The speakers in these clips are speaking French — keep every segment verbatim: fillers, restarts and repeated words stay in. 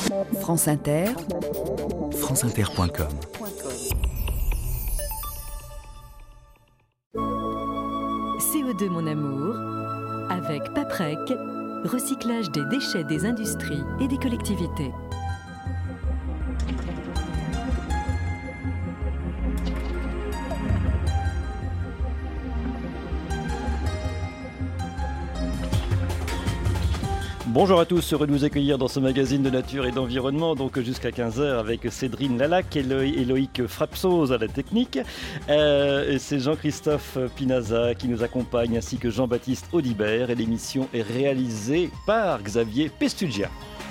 France Inter, franceinter point com. C O deux mon amour, avec Paprec, recyclage des déchets des industries et des collectivités. Bonjour à tous, heureux de vous accueillir dans ce magazine de nature et d'environnement, donc jusqu'à quinze heures avec Cédrine Lalac et Loïc Frapsose à la technique. Euh, et c'est Jean-Christophe Pinaza qui nous accompagne ainsi que Jean-Baptiste Audibert et l'émission est réalisée par Xavier Pestugia.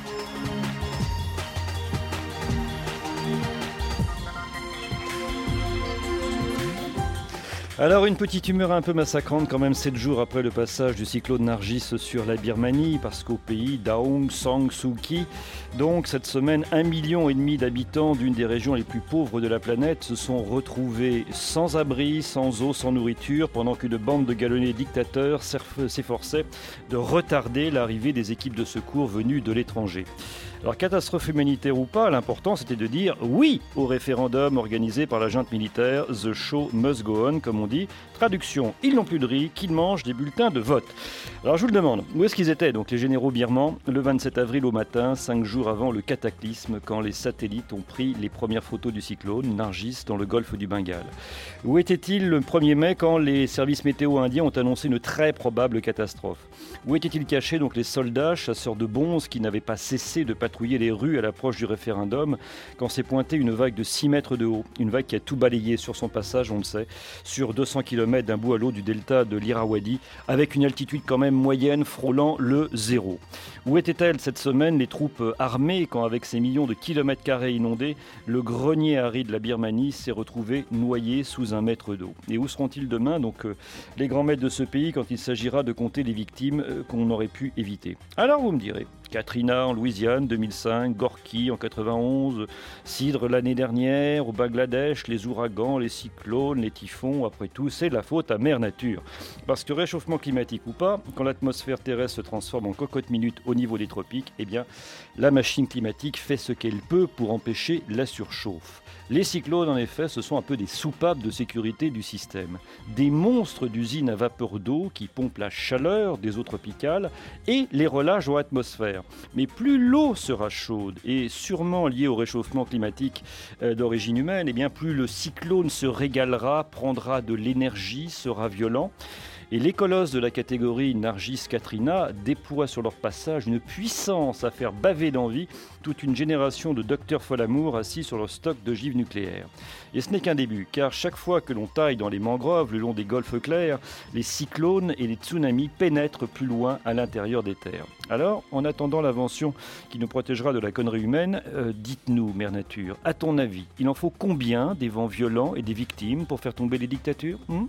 Alors une petite humeur un peu massacrante quand même sept jours après le passage du cyclone Nargis sur la Birmanie, parce qu'au pays d'Aung San Suu Kyi, donc cette semaine, un million et demi d'habitants d'une des régions les plus pauvres de la planète se sont retrouvés sans abri, sans eau, sans nourriture, pendant qu'une bande de galonnés dictateurs s'efforçait de retarder l'arrivée des équipes de secours venues de l'étranger. Alors catastrophe humanitaire ou pas, l'important c'était de dire oui au référendum organisé par la junte militaire, The Show Must Go On, comme on dit. Traduction, ils n'ont plus de riz, qu'ils mangent des bulletins de vote. Alors je vous le demande, où est-ce qu'ils étaient donc les généraux birmans le vingt-sept avril au matin, cinq jours avant le cataclysme, quand les satellites ont pris les premières photos du cyclone Nargis dans le golfe du Bengale? Où étaient-ils le premier mai quand les services météo indiens ont annoncé une très probable catastrophe? Où étaient-ils cachés donc les soldats, chasseurs de bonzes qui n'avaient pas cessé de patrouiller les rues à l'approche du référendum quand s'est pointée une vague de six mètres de haut, une vague qui a tout balayé sur son passage, on le sait, sur deux cents kilomètres d'un bout à l'autre du delta de l'Irrawaddy, avec une altitude quand même moyenne frôlant le zéro. Où étaient-elles cette semaine les troupes armées quand, avec ces millions de kilomètres carrés inondés, le grenier aride de la Birmanie s'est retrouvé noyé sous un mètre d'eau? Et où seront-ils demain donc euh, les grands maîtres de ce pays quand il s'agira de compter les victimes euh, qu'on aurait pu éviter? Alors vous me direz, Katrina en Louisiane deux mille cinq, Gorky en quatre-vingt-onze, Cidre l'année dernière, au Bangladesh, les ouragans, les cyclones, les typhons, après tout, c'est de la faute à Mère Nature. Parce que réchauffement climatique ou pas, quand l'atmosphère terrestre se transforme en cocotte minute au niveau des tropiques, eh bien, la machine climatique fait ce qu'elle peut pour empêcher la surchauffe. Les cyclones, en effet, ce sont un peu des soupapes de sécurité du système. Des monstres d'usines à vapeur d'eau qui pompent la chaleur des eaux tropicales et les relâchent dans l'atmosphère. Mais plus l'eau sera chaude et sûrement liée au réchauffement climatique euh, d'origine humaine, eh bien plus le cyclone se régalera, prendra de l'énergie, sera violent. Et les colosses de la catégorie Nargis-Katrina déploient sur leur passage une puissance à faire baver d'envie toute une génération de docteurs folamour assis sur leur stock d'ogives nucléaires. Et ce n'est qu'un début, car chaque fois que l'on taille dans les mangroves le long des golfes clairs, les cyclones et les tsunamis pénètrent plus loin à l'intérieur des terres. Alors, en attendant l'invention qui nous protégera de la connerie humaine, euh, dites-nous, Mère Nature, à ton avis, il en faut combien des vents violents et des victimes pour faire tomber les dictatures hmm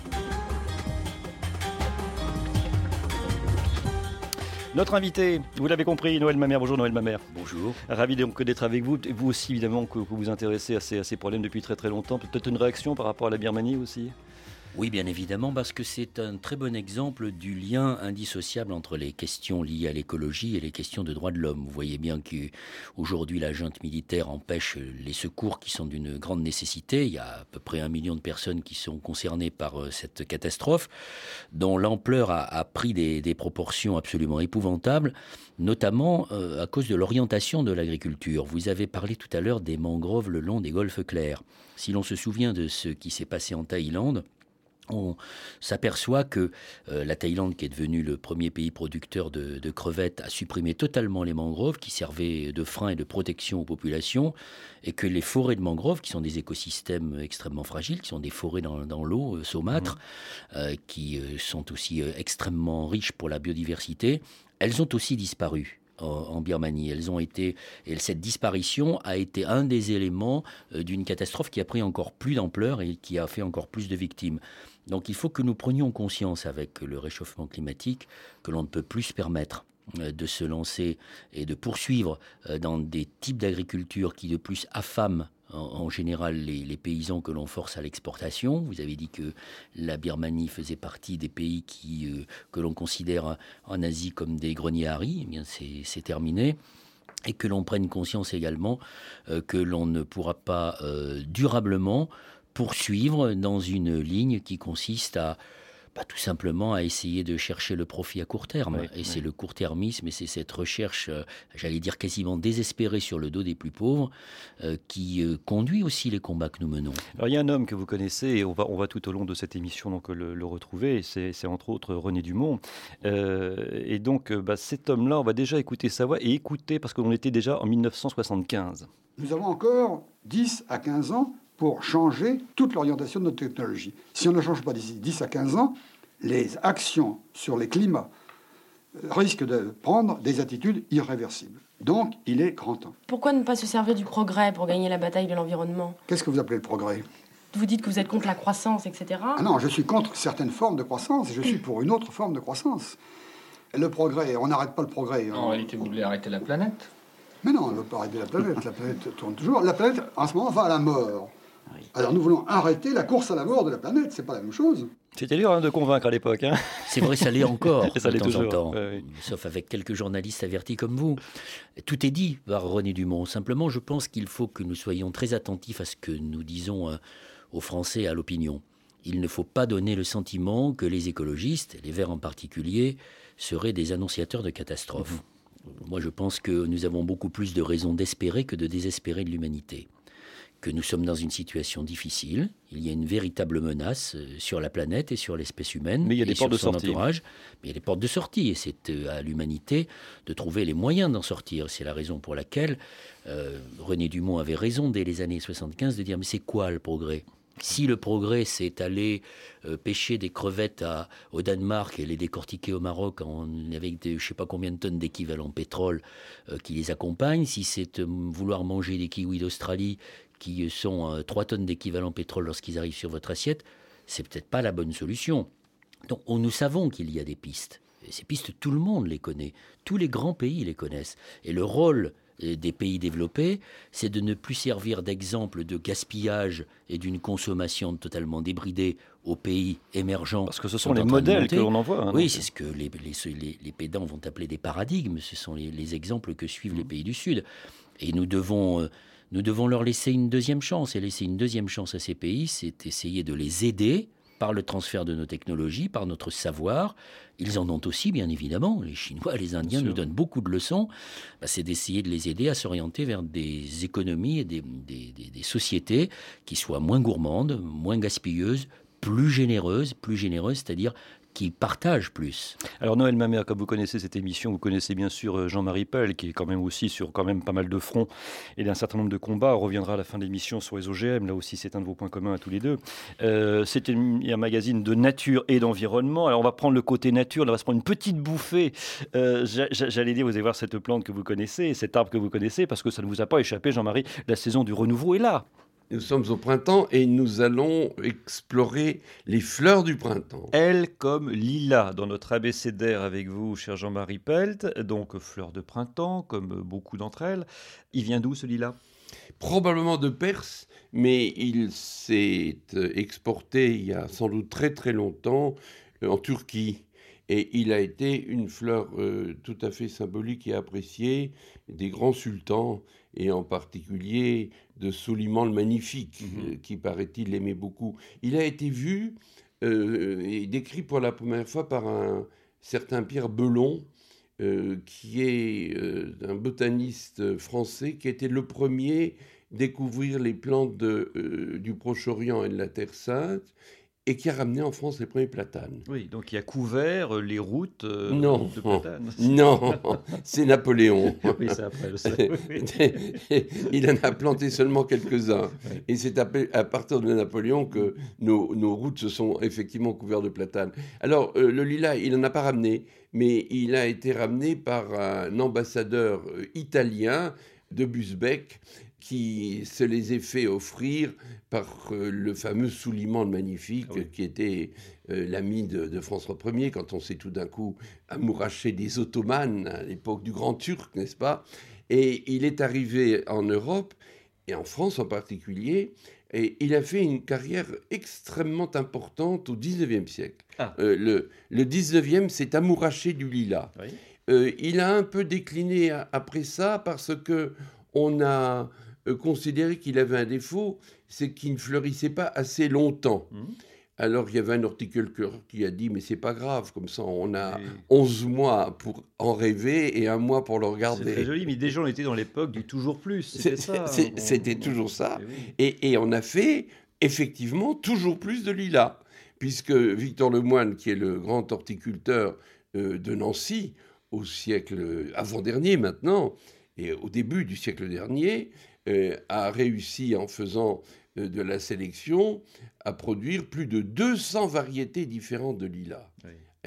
Notre invité, vous l'avez compris, Noël Mamère. Bonjour Noël Mamère. Bonjour. Ravi donc d'être avec vous. Vous aussi évidemment que, que vous vous intéressez à ces, à ces problèmes depuis très très longtemps. Peut-être une réaction par rapport à la Birmanie aussi ? Oui, bien évidemment, parce que c'est un très bon exemple du lien indissociable entre les questions liées à l'écologie et les questions de droits de l'homme. Vous voyez bien qu'aujourd'hui, la junte militaire empêche les secours qui sont d'une grande nécessité. Il y a à peu près un million de personnes qui sont concernées par cette catastrophe, dont l'ampleur a, a pris des, des proportions absolument épouvantables, notamment euh, à cause de l'orientation de l'agriculture. Vous avez parlé tout à l'heure des mangroves le long des golfes clairs. Si l'on se souvient de ce qui s'est passé en Thaïlande, on s'aperçoit que euh, la Thaïlande, qui est devenue le premier pays producteur de, de crevettes, a supprimé totalement les mangroves qui servaient de frein et de protection aux populations, et que les forêts de mangroves, qui sont des écosystèmes extrêmement fragiles, qui sont des forêts dans, dans l'eau euh, saumâtre, mmh. euh, qui euh, sont aussi euh, extrêmement riches pour la biodiversité, elles ont aussi disparu en Birmanie. Elles ont été, et cette disparition a été un des éléments d'une catastrophe qui a pris encore plus d'ampleur et qui a fait encore plus de victimes. Donc il faut que nous prenions conscience avec le réchauffement climatique que l'on ne peut plus se permettre de se lancer et de poursuivre dans des types d'agriculture qui de plus affament en général les, les paysans que l'on force à l'exportation. Vous avez dit que la Birmanie faisait partie des pays qui, euh, que l'on considère en Asie comme des greniers à riz. Eh bien, c'est, c'est terminé. et que l'on prenne conscience également euh, que l'on ne pourra pas euh, durablement poursuivre dans une ligne qui consiste à bah, tout simplement à essayer de chercher le profit à court terme. Oui, et oui. c'est le court-termisme, et c'est cette recherche, euh, j'allais dire quasiment désespérée sur le dos des plus pauvres, euh, qui euh, conduit aussi les combats que nous menons. Alors il y a un homme que vous connaissez, et on va, on va tout au long de cette émission donc, le, le retrouver, et c'est, c'est entre autres René Dumont. Euh, et donc euh, bah, cet homme-là, on va déjà écouter sa voix, et écouter, parce qu'on était déjà en dix-neuf cent soixante-quinze. Nous avons encore dix à quinze ans pour changer toute l'orientation de notre technologie. Si on ne change pas d'ici dix à quinze ans, les actions sur les climats risquent de prendre des attitudes irréversibles. Donc, il est grand temps. Pourquoi ne pas se servir du progrès pour gagner la bataille de l'environnement ? Qu'est-ce que vous appelez le progrès ? Vous dites que vous êtes contre la croissance, et cetera. Ah non, je suis contre certaines formes de croissance, je suis pour une autre forme de croissance. Le progrès, on n'arrête pas le progrès. En on... réalité, vous voulez arrêter la planète ? Mais non, on ne veut pas arrêter la planète. La planète tourne toujours. La planète, en ce moment, va à la mort. Alors nous voulons arrêter la course à la mort de la planète, c'est pas la même chose. C'était dur hein, de convaincre à l'époque. Hein. C'est vrai, ça l'est encore ça de l'est temps toujours. en temps, Ouais, oui. sauf avec quelques journalistes avertis comme vous. Tout est dit par René Dumont. Simplement, je pense qu'il faut que nous soyons très attentifs à ce que nous disons euh, aux Français et à l'opinion. Il ne faut pas donner le sentiment que les écologistes, les Verts en particulier, seraient des annonciateurs de catastrophes. Mmh. Moi, je pense que nous avons beaucoup plus de raisons d'espérer que de désespérer de l'humanité. Que nous sommes dans une situation difficile, il y a une véritable menace sur la planète et sur l'espèce humaine, mais il y a des et portes sur de son sortie. entourage, mais il y a des portes de sortie, et c'est à l'humanité de trouver les moyens d'en sortir. C'est la raison pour laquelle euh, René Dumont avait raison dès les années soixante-quinze de dire « mais c'est quoi le progrès ?» Si le progrès, c'est aller euh, pêcher des crevettes à, au Danemark et les décortiquer au Maroc en, avec de, je ne sais pas combien de tonnes d'équivalent pétrole euh, qui les accompagnent, si c'est euh, vouloir manger des kiwis d'Australie qui sont euh, trois tonnes d'équivalent pétrole lorsqu'ils arrivent sur votre assiette, c'est peut-être pas la bonne solution. Donc on, nous savons qu'il y a des pistes. Et ces pistes, tout le monde les connaît. Tous les grands pays les connaissent. Et le rôle des pays développés, c'est de ne plus servir d'exemple de gaspillage et d'une consommation totalement débridée aux pays émergents. Parce que ce sont les modèles que l'on envoie. Hein, oui, donc. c'est ce que les, les, les, les pédants vont appeler des paradigmes. Ce sont les, les exemples que suivent mmh. les pays du Sud. Et nous devons, euh, nous devons leur laisser une deuxième chance. Et laisser une deuxième chance à ces pays, c'est essayer de les aider par le transfert de nos technologies, par notre savoir. Ils en ont aussi, bien évidemment. Les Chinois, les Indiens nous donnent beaucoup de leçons. Bah, c'est d'essayer de les aider à s'orienter vers des économies et des, des, des, des sociétés qui soient moins gourmandes, moins gaspilleuses, plus généreuses, plus généreuses, c'est-à-dire qui partagent plus. Alors Noël Mamère, comme vous connaissez cette émission, vous connaissez bien sûr Jean-Marie Pell, qui est quand même aussi sur quand même pas mal de fronts et d'un certain nombre de combats. On reviendra à la fin de l'émission sur les O G M, là aussi c'est un de vos points communs à tous les deux. Euh, c'est un magazine de nature et d'environnement. Alors on va prendre le côté nature, là on va se prendre une petite bouffée. Euh, J'allais dire, vous allez voir cette plante que vous connaissez, cet arbre que vous connaissez, parce que ça ne vous a pas échappé, Jean-Marie, la saison du renouveau est là. Nous sommes au printemps et nous allons explorer les fleurs du printemps. L comme lilas dans notre abécédaire avec vous, cher Jean-Marie Pelt. Donc fleurs de printemps, comme beaucoup d'entre elles. Il vient d'où ce lilas ? Probablement de Perse, mais il s'est exporté il y a sans doute très très longtemps en Turquie. Et il a été une fleur euh, tout à fait symbolique et appréciée des grands sultans, et en particulier de Soliman le Magnifique, mmh. euh, qui, paraît-il, l'aimait beaucoup. Il a été vu euh, et décrit pour la première fois par un certain Pierre Belon, euh, qui est euh, un botaniste français, qui a été le premier à découvrir les plantes de, euh, du Proche-Orient et de la Terre Sainte, et qui a ramené en France les premiers platanes. Oui, donc il a couvert les routes euh, non, de platanes. Non, c'est Napoléon. Oui, c'est après, je sais. Il en a planté seulement quelques-uns. Oui. Et c'est à, à partir de Napoléon que nos, nos routes se sont effectivement couvertes de platanes. Alors, euh, le lilas, il n'en a pas ramené, mais il a été ramené par un ambassadeur italien de Busbecq, qui se les a fait offrir par euh, le fameux Soliman le Magnifique, oui. qui était euh, l'ami de, de François Ier, quand on s'est tout d'un coup amouraché des Ottomanes, à l'époque du Grand Turc, n'est-ce pas ? Et il est arrivé en Europe, et en France en particulier, et il a fait une carrière extrêmement importante au dix-neuvième siècle. Ah. Euh, le, le dix-neuvième s'est amouraché du lilas. Oui. euh, il a un peu décliné a, après ça parce que on a euh, considéré qu'il avait un défaut, c'est qu'il ne fleurissait pas assez longtemps. Mmh. Alors, il y avait un horticulteur qui a dit « mais c'est pas grave, comme ça, on a oui. onze mois pour en rêver et un mois pour le regarder. » C'est très joli, mais déjà, on était dans l'époque du toujours plus, c'était c'est, ça. C'est, on, c'était on, toujours ça. Oui. Et, et on a fait, effectivement, toujours plus de lilas, puisque Victor Lemoine, qui est le grand horticulteur euh, de Nancy, au siècle avant-dernier maintenant, et au début du siècle dernier, euh, a réussi en faisant de la sélection à produire plus de deux cents variétés différentes de lilas. Oui.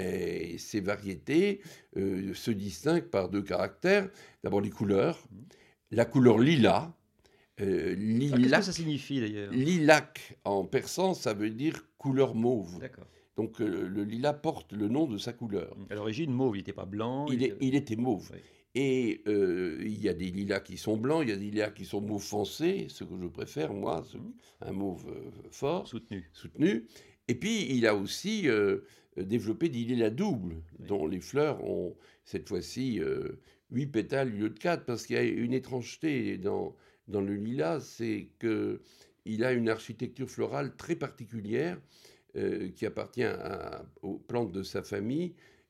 Et ces variétés euh, se distinguent par deux caractères. D'abord les couleurs. Mmh. La couleur lilas. Euh, lilac, ah, qu'est-ce que ça signifie d'ailleurs ? Lilac en persan, ça veut dire couleur mauve. D'accord. Donc euh, le lilas porte le nom de sa couleur. À l'origine, mauve, il n'était pas blanc. Il, il, est, il était mauve. Oui. Et euh, il y a des lilas qui sont blancs, il y a des lilas qui sont mauve foncé, ce que je préfère, moi, ce, un mauve euh, fort, soutenu. soutenu. Et puis, il a aussi euh, développé des lilas doubles, oui. dont les fleurs ont, cette fois-ci, euh, huit pétales au lieu de quatre, parce qu'il y a une étrangeté dans, dans le lilas, c'est qu'il a une architecture florale très particulière, euh, qui appartient à, aux plantes de sa famille.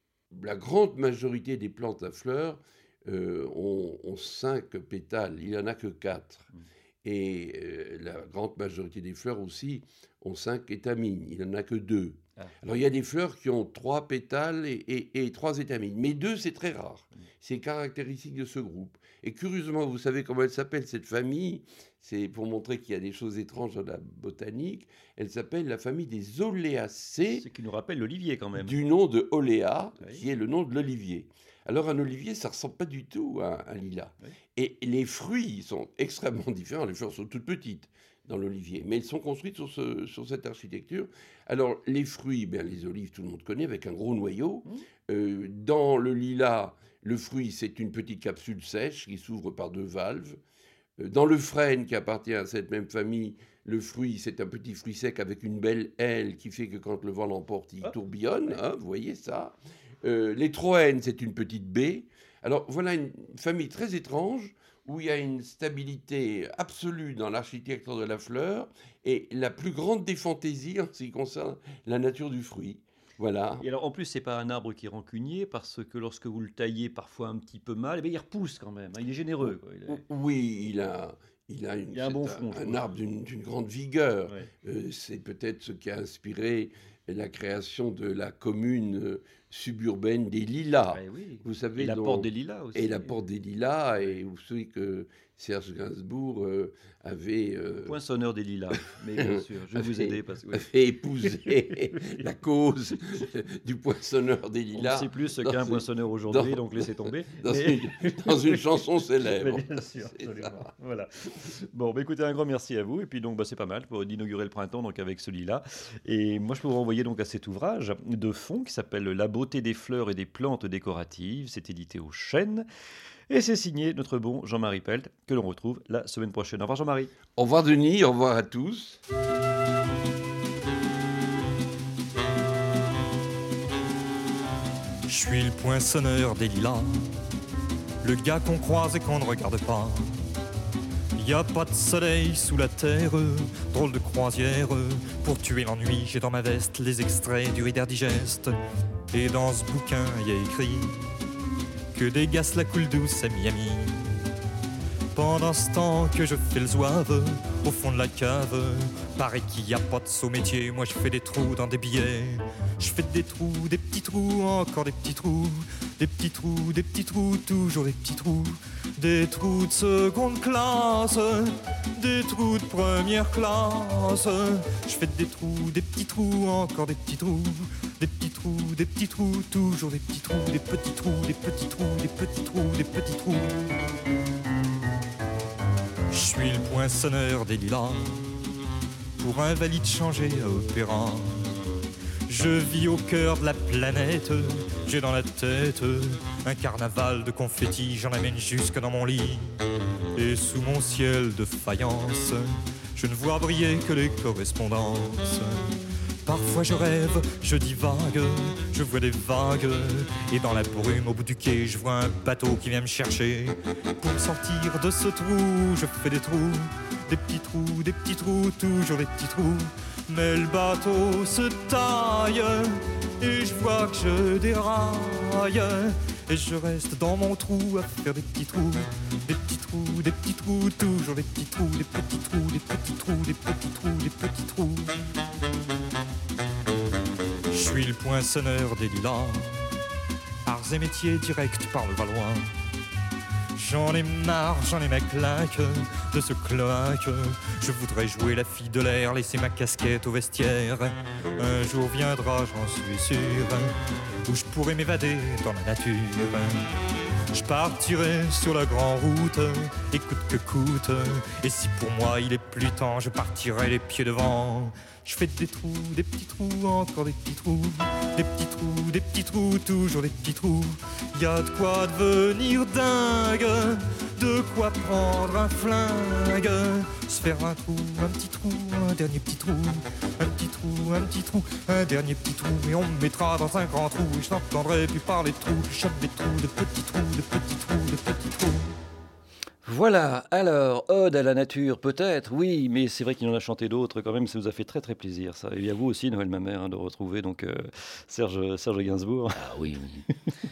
La grande majorité des plantes à fleurs Euh, ont, ont cinq pétales, il n'en a que quatre. Mmh. Et euh, la grande majorité des fleurs aussi ont cinq étamines, il n'en a que deux. Ah. Alors il y a des fleurs qui ont trois pétales et, et, et trois étamines, mais deux c'est très rare. Mmh. C'est caractéristique de ce groupe. Et curieusement, vous savez comment elle s'appelle cette famille ? C'est pour montrer qu'il y a des choses étranges dans la botanique. Elle s'appelle la famille des Oléacées. Ce qui nous rappelle l'olivier quand même. Du nom de Oléa, oui. qui est le nom de l'olivier. Alors, un olivier, ça ne ressemble pas du tout à un lilas. Oui. Et les fruits sont extrêmement différents. Les fleurs sont toutes petites dans l'olivier, mais elles sont construites sur, ce, sur cette architecture. Alors, les fruits, ben, les olives, tout le monde connaît, avec un gros noyau. Mmh. Euh, dans le lilas, le fruit, c'est une petite capsule sèche qui s'ouvre par deux valves. Euh, dans le frêne, qui appartient à cette même famille, le fruit, c'est un petit fruit sec avec une belle aile qui fait que quand le vent l'emporte, il oh. tourbillonne. Hein, vous voyez ça ? Euh, les troènes, c'est une petite baie. Alors voilà une famille très étrange où il y a une stabilité absolue dans l'architecture de la fleur et la plus grande des fantaisies en ce qui concerne la nature du fruit. Voilà. Et alors en plus, c'est pas un arbre qui est rancunier parce que lorsque vous le taillez parfois un petit peu mal, eh bien, il repousse quand même. Hein, il est généreux. Quoi. Il est... Oui, il a. Il a, une, il a un bon front. Un, un arbre d'une, d'une grande vigueur. Ouais. Euh, c'est peut-être ce qui a inspiré la création de la commune euh, suburbaine des Lilas. Ouais, oui. Vous savez, et la dont, porte des Lilas aussi. Et la porte des Lilas. Et vous savez que Serge Gainsbourg euh, avait... Euh, Poinçonneur des Lilas, mais bien sûr, je vais vous aider. Parce que, oui. avait épousé la cause du poinçonneur des Lilas. On ne sait plus ce qu'est un poinçonneur aujourd'hui, dans, donc laissez tomber. Dans, mais... une, dans une chanson célèbre. Mais bien sûr, absolument. Voilà. Bon, bah, écoutez, un grand merci à vous. Et puis, donc, bah, c'est pas mal pour inaugurer le printemps donc, avec ce lilas. Et moi, je peux vous renvoyer donc, à cet ouvrage de fond qui s'appelle « La beauté des fleurs et des plantes décoratives ». C'est édité au Chêne. Et c'est signé notre bon Jean-Marie Pelt, que l'on retrouve la semaine prochaine. Au revoir Jean-Marie. Au revoir Denis, au revoir à tous. Je suis le poinçonneur des lilas, le gars qu'on croise et qu'on ne regarde pas. Y a pas de soleil sous la terre, drôle de croisière. Pour tuer l'ennui, j'ai dans ma veste les extraits du Reader Digest. Et dans ce bouquin, y a écrit que dégasse la coule douce à Miami. Pendant ce temps que je fais le zouave au fond de la cave, paraît qu'il y a pas de saut métier, moi je fais des trous dans des billets. Je fais des trous, des petits trous, encore des petits trous, des petits trous, des petits trous, toujours des petits trous, des trous de seconde classe, des trous de première classe. Je fais des trous, des petits trous, encore des petits trous, des petits trous, des petits trous, toujours des petits trous, des petits trous, des petits trous, des petits trous, des petits trous. Je suis le poinçonneur des lilas, pour un valide changé à opéra. Je vis au cœur de la planète, j'ai dans la tête un carnaval de confettis, j'en amène jusque dans mon lit. Et sous mon ciel de faïence, je ne vois briller que les correspondances. Parfois je rêve, je divague, je vois des vagues. Et dans la brume au bout du quai, je vois un bateau qui vient me chercher. Pour me sortir de ce trou, je fais des trous, des petits trous, des petits trous, toujours des petits trous. Mais le bateau se taille et je vois que je déraille. Et je reste dans mon trou à faire des petits trous, des petits trous, des petits trous, toujours des petits trous, des petits trous, des petits trous, des petits trous, des petits trous. Je suis le poinçonneur des lilas, arts et métiers directs par le Valois. J'en ai marre, j'en ai ma claque de ce cloaque. Je voudrais jouer la fille de l'air, laisser ma casquette au vestiaire. Un jour viendra, j'en suis sûr, où je pourrai m'évader dans la nature. Je partirai sur la grande route, et coûte que coûte. Et si pour moi il est plus temps, je partirai les pieds devant. Je fais des trous, des petits trous, encore des petits trous, des petits trous, des petits trous, toujours des petits trous. Y a de quoi devenir dingue, de quoi prendre un flingue, se faire un trou, un petit trou, un dernier petit trou, un petit trou, un petit trou, un dernier petit trou, et on me mettra dans un grand trou, et je n'entendrai plus parler de trous, je chope des trous, de petits trous, de petits trous, de petits trous. Voilà, alors, ode à la nature, peut-être, oui, mais c'est vrai qu'il en a chanté d'autres quand même, ça nous a fait très très plaisir, ça. Et à vous aussi, Noël Mamère, hein, de retrouver donc euh, Serge, Serge Gainsbourg. Ah oui, oui.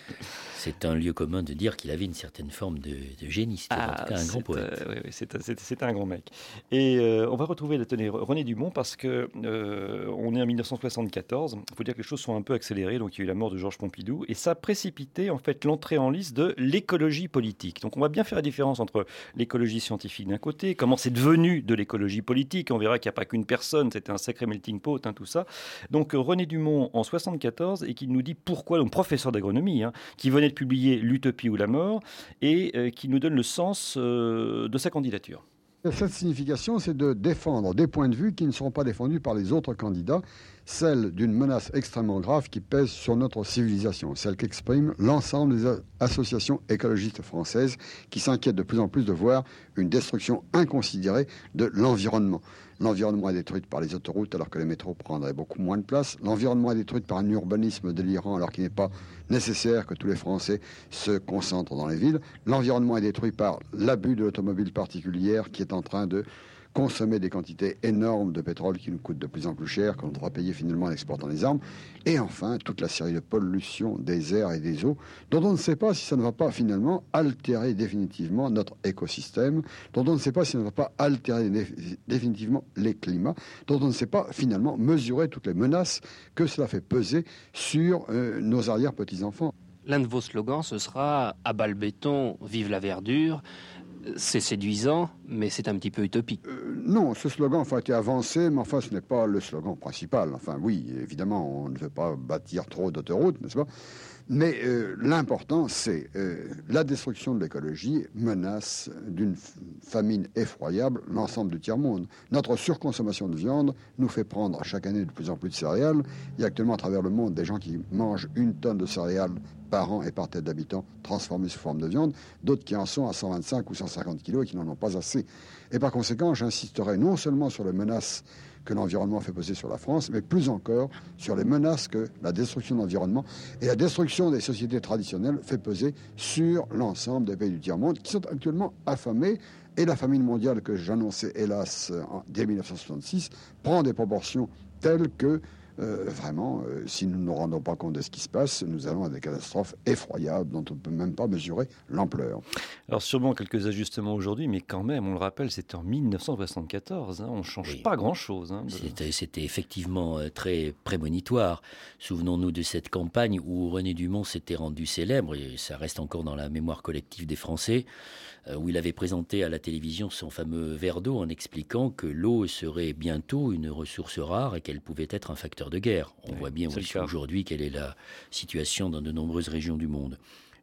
C'est un lieu commun de dire qu'il avait une certaine forme de, de génie. C'était ah, en tout cas un grand poète. Euh, oui, oui, c'était, c'était, c'était un grand mec. Et euh, on va retrouver tenez, René Dumont parce que euh, on est en dix-neuf cent soixante-quatorze. Il faut dire que les choses sont un peu accélérées. Donc il y a eu la mort de Georges Pompidou et ça a précipité en fait l'entrée en lice de l'écologie politique. Donc on va bien faire la différence entre l'écologie scientifique d'un côté, comment c'est devenu de l'écologie politique. On verra qu'il n'y a pas qu'une personne, c'était un sacré melting pot, hein, tout ça. Donc René Dumont en soixante-quatorze et qui nous dit pourquoi, donc professeur d'agronomie, hein, qui venait de publier L'Utopie ou la mort et euh, qui nous donne le sens euh, de sa candidature. Cette signification, c'est de défendre des points de vue qui ne seront pas défendus par les autres candidats, celle d'une menace extrêmement grave qui pèse sur notre civilisation, celle qu'expriment l'ensemble des associations écologistes françaises qui s'inquiètent de plus en plus de voir une destruction inconsidérée de l'environnement. L'environnement est détruit par les autoroutes alors que les métros prendraient beaucoup moins de place. L'environnement est détruit par un urbanisme délirant alors qu'il n'est pas nécessaire que tous les Français se concentrent dans les villes. L'environnement est détruit par l'abus de l'automobile particulière qui est en train de consommer des quantités énormes de pétrole qui nous coûtent de plus en plus cher, qu'on devra payer finalement en exportant les armes. Et enfin, toute la série de pollutions des airs et des eaux, dont on ne sait pas si ça ne va pas finalement altérer définitivement notre écosystème, dont on ne sait pas si ça ne va pas altérer dé- définitivement les climats, dont on ne sait pas finalement mesurer toutes les menaces que cela fait peser sur euh, nos arrière-petits-enfants. L'un de vos slogans, ce sera « À bas le béton, vive la verdure ». C'est séduisant, mais c'est un petit peu utopique. Euh, non, ce slogan enfin, a été avancé, mais enfin, ce n'est pas le slogan principal. Enfin, oui, évidemment, on ne veut pas bâtir trop d'autoroutes, n'est-ce pas ? Mais euh, l'important, c'est euh, la destruction de l'écologie menace d'une famine effroyable l'ensemble du tiers-monde. Notre surconsommation de viande nous fait prendre chaque année de plus en plus de céréales. Il y a actuellement à travers le monde des gens qui mangent une tonne de céréales par an et par tête d'habitant transformées sous forme de viande, d'autres qui en sont à cent vingt-cinq ou cent cinquante kilos et qui n'en ont pas assez. Et par conséquent, j'insisterai non seulement sur les menaces que l'environnement fait peser sur la France, mais plus encore sur les menaces que la destruction de l'environnement et la destruction des sociétés traditionnelles fait peser sur l'ensemble des pays du tiers-monde qui sont actuellement affamés. Et la famine mondiale que j'annonçais, hélas, dès dix-neuf cent soixante-six, prend des proportions telles que Euh, vraiment, euh, si nous ne nous rendons pas compte de ce qui se passe, nous allons à des catastrophes effroyables dont on ne peut même pas mesurer l'ampleur. Alors sûrement quelques ajustements aujourd'hui, mais quand même, on le rappelle, c'était en dix-neuf cent soixante-quatorze, hein, on ne change oui. pas grand-chose. Hein, de... c'était, c'était effectivement très prémonitoire. Souvenons-nous de cette campagne où René Dumont s'était rendu célèbre, et ça reste encore dans la mémoire collective des Français, où il avait présenté à la télévision son fameux verre d'eau en expliquant que l'eau serait bientôt une ressource rare et qu'elle pouvait être un facteur de guerre. On oui, voit bien aussi aujourd'hui quelle est la situation dans de nombreuses régions du monde.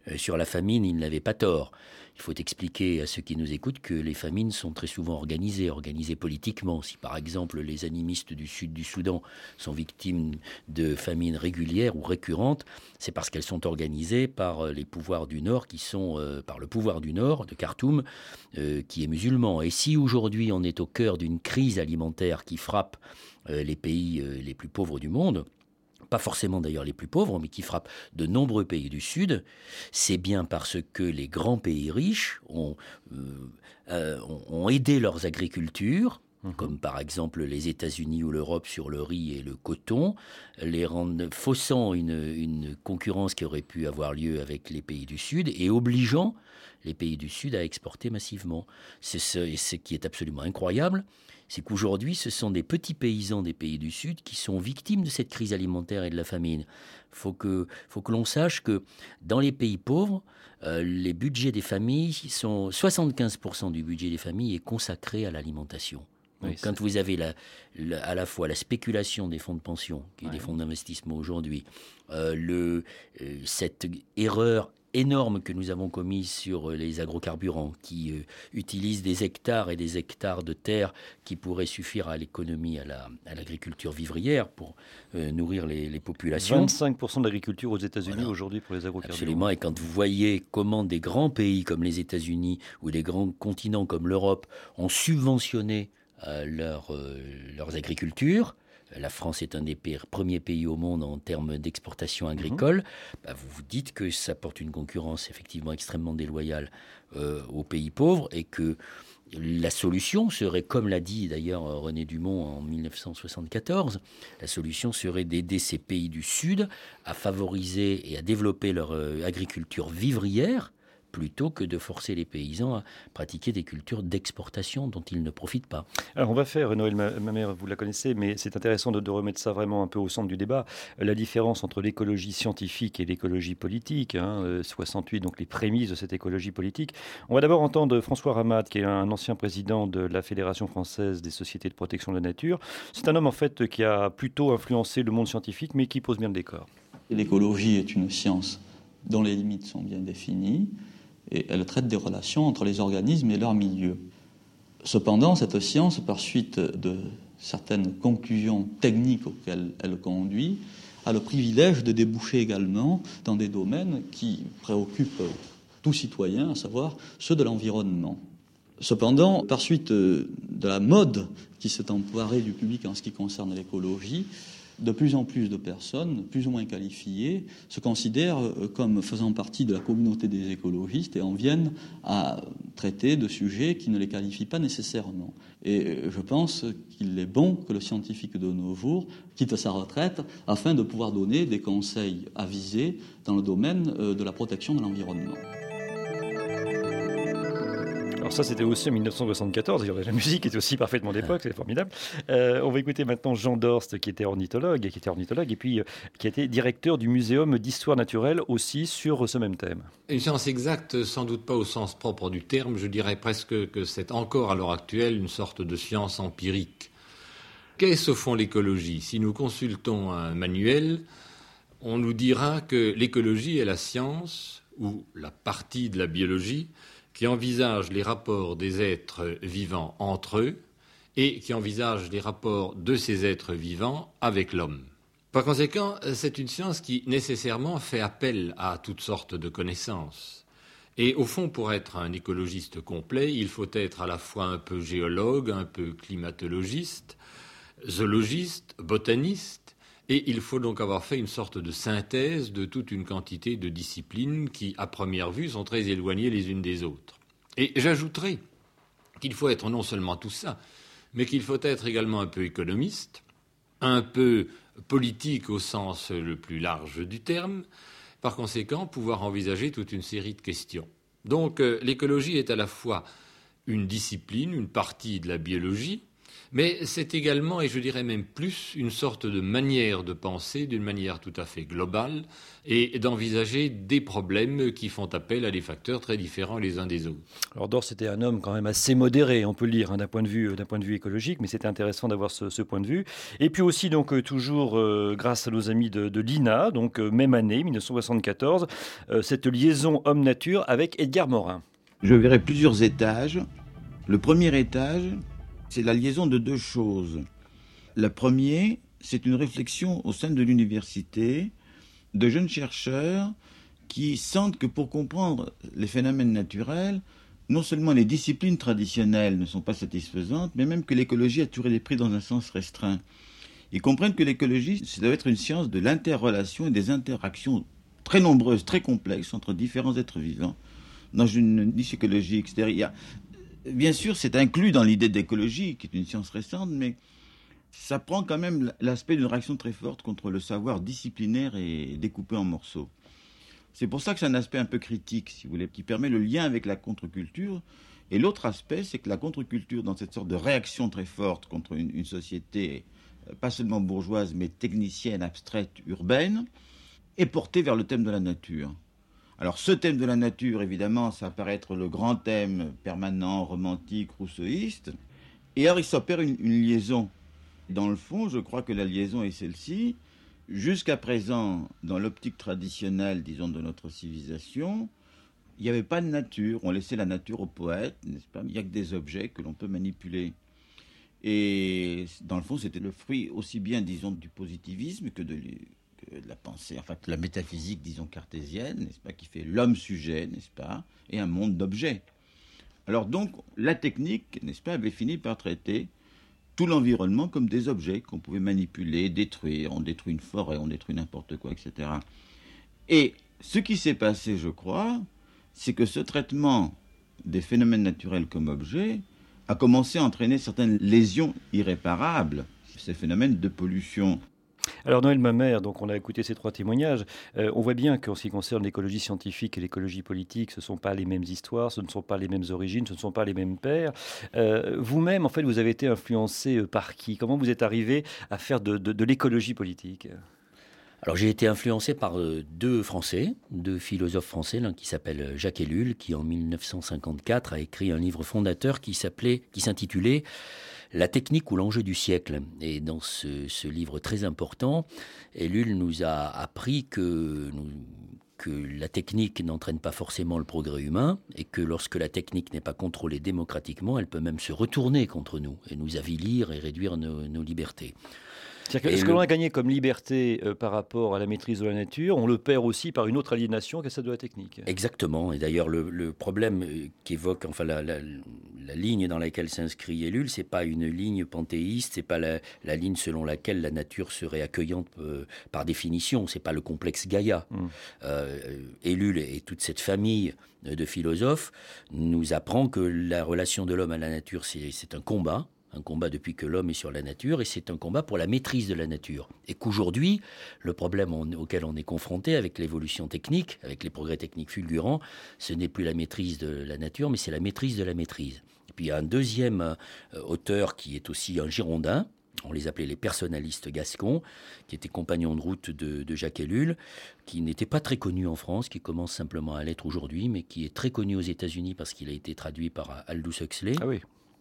Euh, sur la famine, il n'avait pas tort. Il faut expliquer à ceux qui nous écoutent que les famines sont très souvent organisées, organisées politiquement. Si par exemple les animistes du sud du Soudan sont victimes de famines régulières ou récurrentes, c'est parce qu'elles sont organisées par les pouvoirs du Nord, qui sont euh, par le pouvoir du Nord de Khartoum, euh, qui est musulman. Et si aujourd'hui on est au cœur d'une crise alimentaire qui frappe euh, les pays euh, les plus pauvres du monde, pas forcément d'ailleurs les plus pauvres, mais qui frappent de nombreux pays du Sud, c'est bien parce que les grands pays riches ont, euh, euh, ont aidé leurs agricultures, mmh. comme par exemple les États-Unis ou l'Europe sur le riz et le coton, les rendant, faussant une, une concurrence qui aurait pu avoir lieu avec les pays du Sud et obligeant les pays du Sud à exporter massivement. C'est ce, ce qui est absolument incroyable. C'est qu'aujourd'hui, ce sont des petits paysans des pays du Sud qui sont victimes de cette crise alimentaire et de la famine. Il faut que, faut que l'on sache que dans les pays pauvres, euh, les budgets des familles sont soixante-quinze pour cent du budget des familles est consacré à l'alimentation. Donc, oui, quand vous avez la, la, à la fois la spéculation des fonds de pension, qui est ouais. des fonds d'investissement aujourd'hui, euh, le, euh, cette erreur énorme que nous avons commise sur les agrocarburants qui euh, utilisent des hectares et des hectares de terre qui pourraient suffire à l'économie, à, la, à l'agriculture vivrière pour euh, nourrir les, les populations. vingt-cinq pour cent de l'agriculture aux États-Unis voilà. aujourd'hui pour les agrocarburants. Absolument, et quand vous voyez comment des grands pays comme les États-Unis ou des grands continents comme l'Europe ont subventionné euh, leur, euh, leurs agricultures, la France est un des pays, premiers pays au monde en termes d'exportation agricole, mmh. bah vous vous dites que ça porte une concurrence effectivement extrêmement déloyale euh, aux pays pauvres et que la solution serait, comme l'a dit d'ailleurs René Dumont en dix-neuf cent soixante-quatorze, la solution serait d'aider ces pays du Sud à favoriser et à développer leur euh, agriculture vivrière, plutôt que de forcer les paysans à pratiquer des cultures d'exportation dont ils ne profitent pas. Alors on va faire, Noël Mamère, vous la connaissez, mais c'est intéressant de, de remettre ça vraiment un peu au centre du débat, la différence entre l'écologie scientifique et l'écologie politique, hein, soixante-huit, donc les prémices de cette écologie politique. On va d'abord entendre François Ramade, qui est un ancien président de la Fédération française des sociétés de protection de la nature. C'est un homme en fait qui a plutôt influencé le monde scientifique, mais qui pose bien le décor. L'écologie est une science dont les limites sont bien définies, et elle traite des relations entre les organismes et leur milieu. Cependant, cette science, par suite de certaines conclusions techniques auxquelles elle conduit, a le privilège de déboucher également dans des domaines qui préoccupent tout citoyen, à savoir ceux de l'environnement. Cependant, par suite de la mode qui s'est emparée du public en ce qui concerne l'écologie, de plus en plus de personnes, plus ou moins qualifiées, se considèrent comme faisant partie de la communauté des écologistes et en viennent à traiter de sujets qui ne les qualifient pas nécessairement. Et je pense qu'il est bon que le scientifique de nos jours quitte sa retraite afin de pouvoir donner des conseils avisés dans le domaine de la protection de l'environnement. Alors ça, c'était aussi en dix-neuf cent soixante-quatorze. La musique était aussi parfaitement d'époque, c'est formidable. Euh, on va écouter maintenant Jean Dorst, qui était ornithologue, qui était ornithologue et puis euh, qui a été directeur du Muséum d'histoire naturelle aussi sur ce même thème. Une science exacte, sans doute pas au sens propre du terme. Je dirais presque que c'est encore à l'heure actuelle une sorte de science empirique. Qu'est-ce au fond l'écologie ? Si nous consultons un manuel, on nous dira que l'écologie est la science ou la partie de la biologie qui envisage les rapports des êtres vivants entre eux et qui envisage les rapports de ces êtres vivants avec l'homme. Par conséquent, c'est une science qui nécessairement fait appel à toutes sortes de connaissances. Et au fond, pour être un écologiste complet, il faut être à la fois un peu géologue, un peu climatologiste, zoologiste, botaniste, et il faut donc avoir fait une sorte de synthèse de toute une quantité de disciplines qui, à première vue, sont très éloignées les unes des autres. Et j'ajouterai qu'il faut être non seulement tout ça, mais qu'il faut être également un peu économiste, un peu politique au sens le plus large du terme, par conséquent pouvoir envisager toute une série de questions. Donc euh, l'écologie est à la fois une discipline, une partie de la biologie, Mais c'est également, et je dirais même plus, une sorte de manière de penser d'une manière tout à fait globale et d'envisager des problèmes qui font appel à des facteurs très différents les uns des autres. Alors Dors, c'était un homme quand même assez modéré, on peut le dire, hein, d'un point de vue, d'un point de vue écologique, mais c'était intéressant d'avoir ce, ce point de vue. Et puis aussi, donc, euh, toujours euh, grâce à nos amis de, de l'I N A, donc euh, même année, dix-neuf cent soixante-quatorze, euh, cette liaison homme-nature avec Edgar Morin. Je verrai plusieurs étages. Le premier étage, c'est la liaison de deux choses. Le premier, c'est une réflexion au sein de l'université de jeunes chercheurs qui sentent que pour comprendre les phénomènes naturels, non seulement les disciplines traditionnelles ne sont pas satisfaisantes, mais même que l'écologie a toujours été prise dans un sens restreint. Ils comprennent que l'écologie, ça doit être une science de l'interrelation et des interactions très nombreuses, très complexes entre différents êtres vivants dans une niche écologique. C'est-à-dire, il y a bien sûr, c'est inclus dans l'idée d'écologie, qui est une science récente, mais ça prend quand même l'aspect d'une réaction très forte contre le savoir disciplinaire et découpé en morceaux. C'est pour ça que c'est un aspect un peu critique, si vous voulez, qui permet le lien avec la contre-culture. Et l'autre aspect, c'est que la contre-culture, dans cette sorte de réaction très forte contre une, une société, pas seulement bourgeoise, mais technicienne, abstraite, urbaine, est portée vers le thème de la nature. Alors ce thème de la nature, évidemment, ça paraît être le grand thème permanent, romantique, rousseauiste. Et alors il s'opère une, une liaison. Dans le fond, je crois que la liaison est celle-ci. Jusqu'à présent, dans l'optique traditionnelle, disons, de notre civilisation, il n'y avait pas de nature. On laissait la nature aux poètes, n'est-ce pas ? Il n'y a que des objets que l'on peut manipuler. Et dans le fond, c'était le fruit aussi bien, disons, du positivisme que de... de la pensée, enfin de la métaphysique, disons, cartésienne, n'est-ce pas, qui fait l'homme sujet, n'est-ce pas, et un monde d'objets. Alors donc, la technique, n'est-ce pas, avait fini par traiter tout l'environnement comme des objets qu'on pouvait manipuler, détruire. On détruit une forêt, on détruit n'importe quoi, et cetera. Et ce qui s'est passé, je crois, c'est que ce traitement des phénomènes naturels comme objets a commencé à entraîner certaines lésions irréparables, ces phénomènes de pollution. Alors Noël Mamère, donc on a écouté ces trois témoignages, euh, on voit bien qu'en ce qui concerne l'écologie scientifique et l'écologie politique, ce ne sont pas les mêmes histoires, ce ne sont pas les mêmes origines, ce ne sont pas les mêmes pères. Euh, vous-même, en fait, vous avez été influencé par qui ? Comment vous êtes arrivé à faire de, de, de l'écologie politique ? Alors j'ai été influencé par deux Français, deux philosophes français, l'un qui s'appelle Jacques Ellul, qui en dix-neuf cent cinquante-quatre a écrit un livre fondateur qui s'appelait, qui s'intitulait La technique ou l'enjeu du siècle. Et dans ce, ce livre très important, Ellul nous a appris que, nous, que la technique n'entraîne pas forcément le progrès humain et que lorsque la technique n'est pas contrôlée démocratiquement, elle peut même se retourner contre nous et nous avilir et réduire nos, nos libertés. C'est-à-dire que ce que l'on a gagné comme liberté euh, par rapport à la maîtrise de la nature, on le perd aussi par une autre aliénation qu'est celle de la technique. Exactement. Et d'ailleurs, le, le problème qu'évoque, enfin la, la, la ligne dans laquelle s'inscrit Ellul, c'est pas une ligne panthéiste, c'est pas la, la ligne selon laquelle la nature serait accueillante euh, par définition. C'est pas le complexe Gaïa. Mmh. Euh, Ellul et toute cette famille de philosophes nous apprend que la relation de l'homme à la nature, c'est, c'est un combat. Un combat depuis que l'homme est sur la nature, et c'est un combat pour la maîtrise de la nature. Et qu'aujourd'hui, le problème on, auquel on est confronté avec l'évolution technique, avec les progrès techniques fulgurants, ce n'est plus la maîtrise de la nature, mais c'est la maîtrise de la maîtrise. Et puis il y a un deuxième euh, auteur qui est aussi un Girondin, on les appelait les personnalistes gascons, qui étaient compagnons de route de, de Jacques Ellul, qui n'était pas très connu en France, qui commence simplement à l'être aujourd'hui, mais qui est très connu aux États-Unis parce qu'il a été traduit par Aldous Huxley. Ah oui.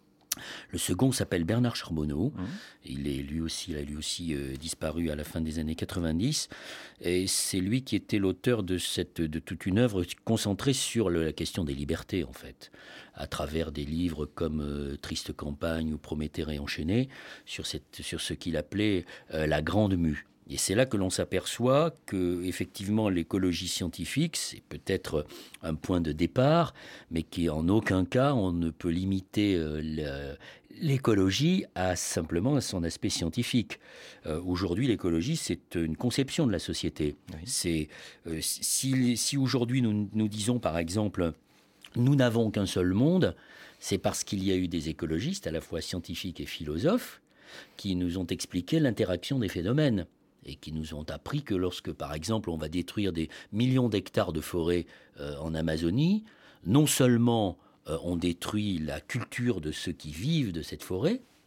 Le second s'appelle Bernard Charbonneau. Mmh. Il est lui aussi, il a lui aussi euh, disparu à la fin des années quatre-vingt-dix. Et c'est lui qui était l'auteur de, cette, de toute une œuvre concentrée sur le, la question des libertés, en fait, à travers des livres comme euh, Triste campagne ou Prométhée réenchaîné, sur, cette, sur ce qu'il appelait euh, la grande mue. Et c'est là que l'on s'aperçoit que, effectivement, l'écologie scientifique, c'est peut-être un point de départ, mais qu'en aucun cas on ne peut limiter euh, l'écologie à simplement à son aspect scientifique. Euh, aujourd'hui, l'écologie, c'est une conception de la société. Oui. C'est, euh, si, si aujourd'hui nous, nous disons, par exemple, nous n'avons qu'un seul monde, c'est parce qu'il y a eu des écologistes, à la fois scientifiques et philosophes, qui nous ont expliqué l'interaction des phénomènes. Et qui nous ont appris que lorsque, par exemple, on va détruire des millions d'hectares de forêts euh, en Amazonie, non seulement euh, on détruit la culture de ceux qui vivent de cette forêt,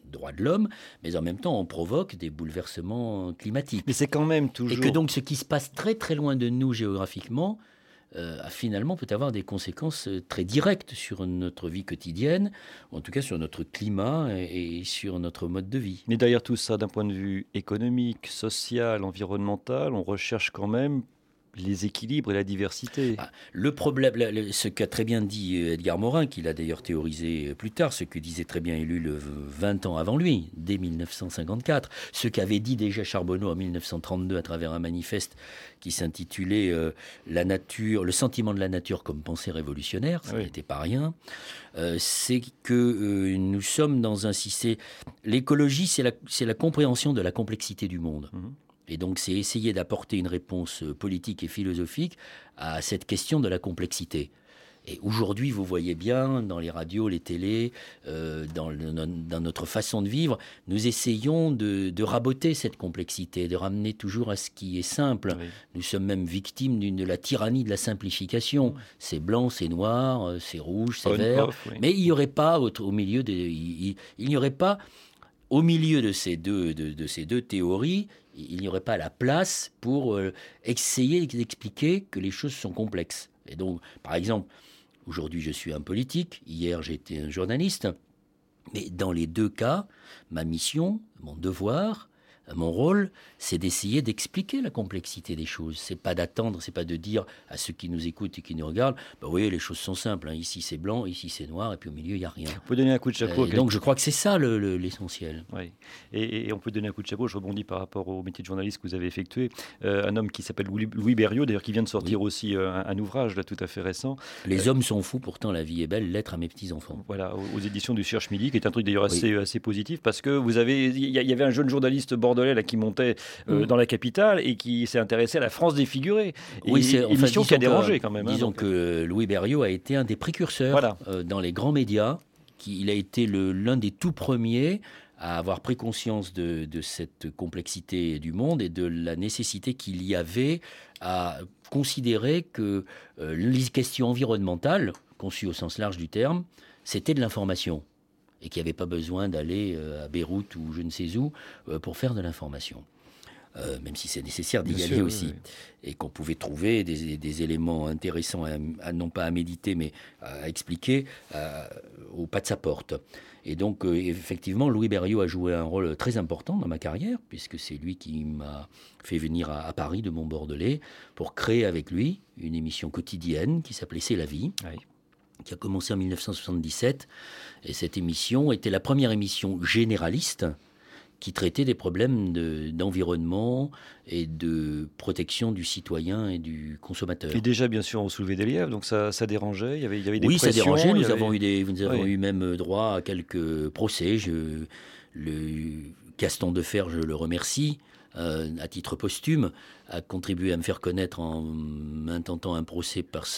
droits de l'homme, mais en même temps, on provoque des bouleversements climatiques. Mais c'est quand même toujours... Et que donc, ce qui se passe très très loin de nous géographiquement, euh, finalement, peut avoir des conséquences très directes sur notre vie quotidienne, ou en tout cas sur notre climat et, et sur notre mode de vie. Mais derrière tout ça, d'un point de vue économique, social, environnemental, on recherche quand même les équilibres et la diversité. Ah, le problème, le, ce qu'a très bien dit Edgar Morin, qu'il a d'ailleurs théorisé plus tard, ce que disait très bien Ellul vingt ans avant lui, dès mille neuf cent cinquante-quatre, ce qu'avait dit déjà Charbonneau en mille neuf cent trente-deux à travers un manifeste qui s'intitulait euh, La nature, le sentiment de la nature comme pensée révolutionnaire, ça n'était oui. pas rien, euh, c'est que euh, nous sommes dans un système... L'écologie, c'est la, c'est la compréhension de la complexité du monde. Mmh. Et donc, c'est essayer d'apporter une réponse politique et philosophique à cette question de la complexité. Et aujourd'hui, vous voyez bien, dans les radios, les télés, euh, dans, le, dans notre façon de vivre, nous essayons de, de raboter cette complexité, de ramener toujours à ce qui est simple. Oui. Nous sommes même victimes d'une, de la tyrannie de la simplification. C'est blanc, c'est noir, c'est rouge, c'est On vert. Off, oui. Mais il n'y aurait pas, au, au milieu de, il, il, il n'y aurait pas, au milieu de ces deux, de, de ces deux théories, il n'y aurait pas la place pour euh, essayer d'expliquer que les choses sont complexes. Et donc, par exemple, aujourd'hui, je suis un politique, hier, j'étais un journaliste, mais dans les deux cas, ma mission, mon devoir, mon rôle, c'est d'essayer d'expliquer la complexité des choses. C'est pas d'attendre, c'est pas de dire à ceux qui nous écoutent et qui nous regardent, bah oui, les choses sont simples. Hein. Ici c'est blanc, ici c'est noir, et puis au milieu il y a rien. On peut donner un coup de chapeau. Euh, donc je crois que c'est ça le, le, l'essentiel. Oui. Et, et on peut donner un coup de chapeau. Je rebondis par rapport au métier de journaliste que vous avez effectué. Euh, un homme qui s'appelle Louis, Louis Berriot, d'ailleurs qui vient de sortir oui. aussi euh, un, un ouvrage là tout à fait récent. Les euh, hommes sont fous, pourtant la vie est belle. Lettre à mes petits enfants. Voilà, aux, aux éditions du Cherche Midi, qui est un truc d'ailleurs assez, oui. assez positif parce que vous avez, il y, y avait un jeune journaliste bordelais là qui montait Euh, mmh. dans la capitale et qui s'est intéressé à la France défigurée. Oui, c'est une émission qui a dérangé que, quand même. Disons hein, que Louis Berriot a été un des précurseurs voilà. euh, dans les grands médias. Qui, il a été le, l'un des tout premiers à avoir pris conscience de, de cette complexité du monde et de la nécessité qu'il y avait à considérer que euh, les questions environnementales, conçues au sens large du terme, c'était de l'information. Et qu'il n'y avait pas besoin d'aller euh, à Beyrouth ou je ne sais où euh, pour faire de l'information. Euh, même si c'est nécessaire d'y Bien aller sûr, aussi. Oui, oui. Et qu'on pouvait trouver des, des éléments intéressants, à, à, non pas à méditer, mais à expliquer à, au pas de sa porte. Et donc, euh, effectivement, Louis Berriot a joué un rôle très important dans ma carrière, puisque c'est lui qui m'a fait venir à, à Paris, de Mont-Bordelais, pour créer avec lui une émission quotidienne qui s'appelait C'est la vie. Oui. Qui a commencé en mille neuf cent soixante-dix-sept. Et cette émission était la première émission généraliste qui traitait des problèmes de, d'environnement et de protection du citoyen et du consommateur. Et déjà, bien sûr, on soulevait des lièvres, donc ça, ça dérangeait. Il y avait, il y avait des oui, pressions. Oui, ça dérangeait. Nous avait... avons eu des, nous avons oui. eu même droit à quelques procès. Je, le Gaston Defferre, je le remercie. Euh, à titre posthume, a contribué à me faire connaître en m'intentant un procès parce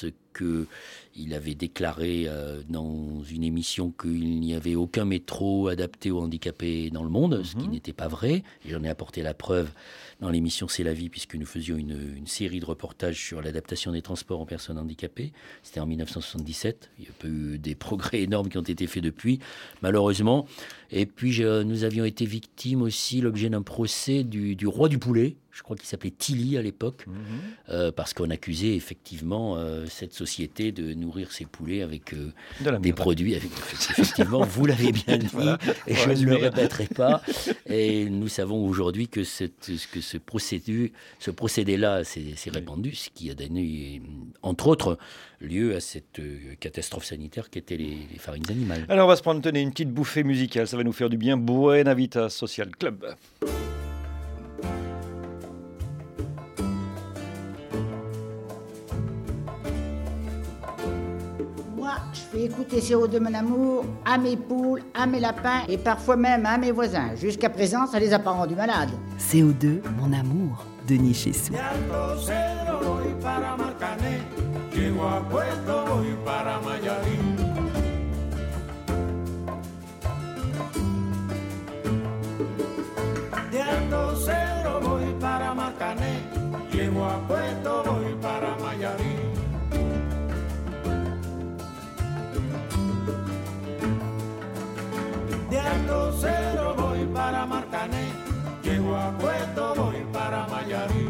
qu'il avait déclaré euh, dans une émission qu'il n'y avait aucun métro adapté aux handicapés dans le monde, mm-hmm. ce qui n'était pas vrai. Et j'en ai apporté la preuve dans l'émission C'est la vie, puisque nous faisions une, une série de reportages sur l'adaptation des transports aux personnes handicapées. C'était en mille neuf cent soixante-dix-sept. Il y a pas eu des progrès énormes qui ont été faits depuis, malheureusement. Et puis, je, nous avions été victimes aussi, l'objet d'un procès du, du roi du poulet. Je crois qu'il s'appelait Tilly à l'époque, mmh. euh, parce qu'on accusait effectivement euh, cette société de nourrir ses poulets avec euh, de des produits. Avec, effectivement, vous l'avez bien dit, voilà. et je ne le répéterai pas. Et nous savons aujourd'hui que, cette, que ce, procédé, ce procédé-là s'est, s'est répandu, ce qui a donné, entre autres, lieu à cette euh, catastrophe sanitaire qu'étaient les, les farines animales. Alors on va se prendre tenez, une petite bouffée musicale, ça va nous faire du bien. Buena Vita Social Club. Je fais écouter C O deux mon amour à mes poules, à mes lapins et parfois même à mes voisins. Jusqu'à présent, ça les a pas rendus malades. C O deux mon amour, Denis Chessou. De Alto Cero Marcané, llego a Puerto, voy para Mayarí.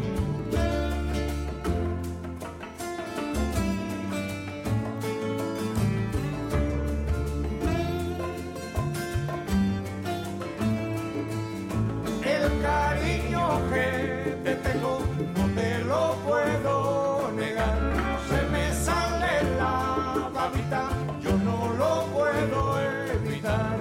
El cariño que te tengo no te lo puedo negar, se me sale la babita, yo no lo puedo evitar.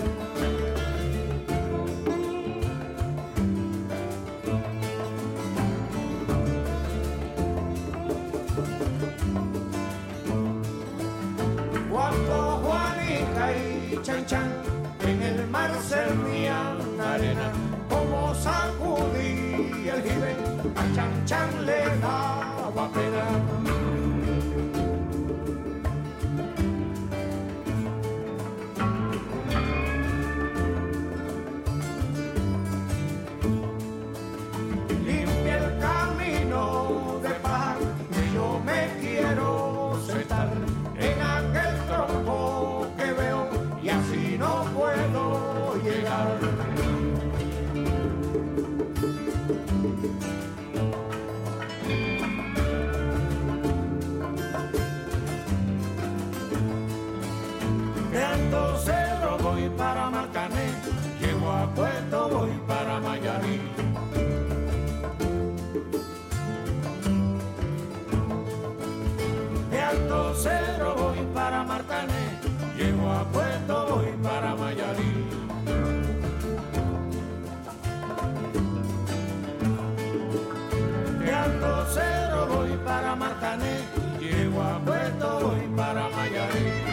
Cuando Juanica y Chan Chan en el mar servían arena, como sacudí el jibe, a Chan Chan le daba pena. Limpia el camino de paz, que yo me quiero sentar en aquel tronco que veo y así no puedo llegar. De Alto Cerro voy para Marcané, llego a Puerto, voy para Mayarí. De Alto Cerro voy para Marcané, llego a Puerto, voy para Mayarí. De Alto Cerro voy para Marcané, llego a Puerto, voy para Mayarí.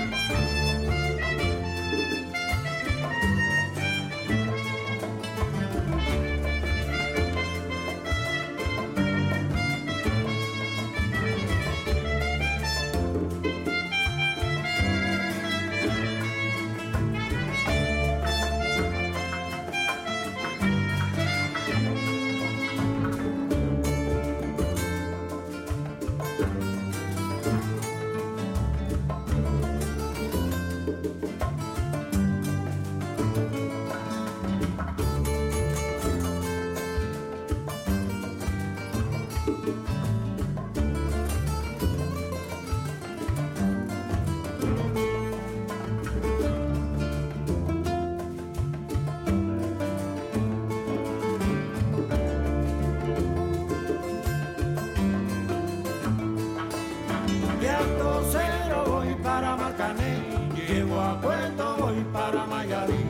De Alto Cerro voy para Marcané, llego a Puerto, voy para Mayarí.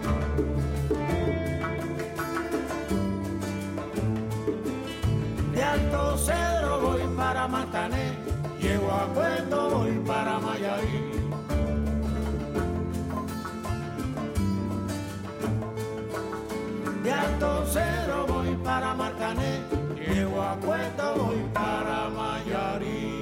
De Alto Cerro voy para Marcané, llego a Puerto, voy para Mayarí. De Alto Cerro voy para Marcané, llego a Puerto, voy para Mayarí.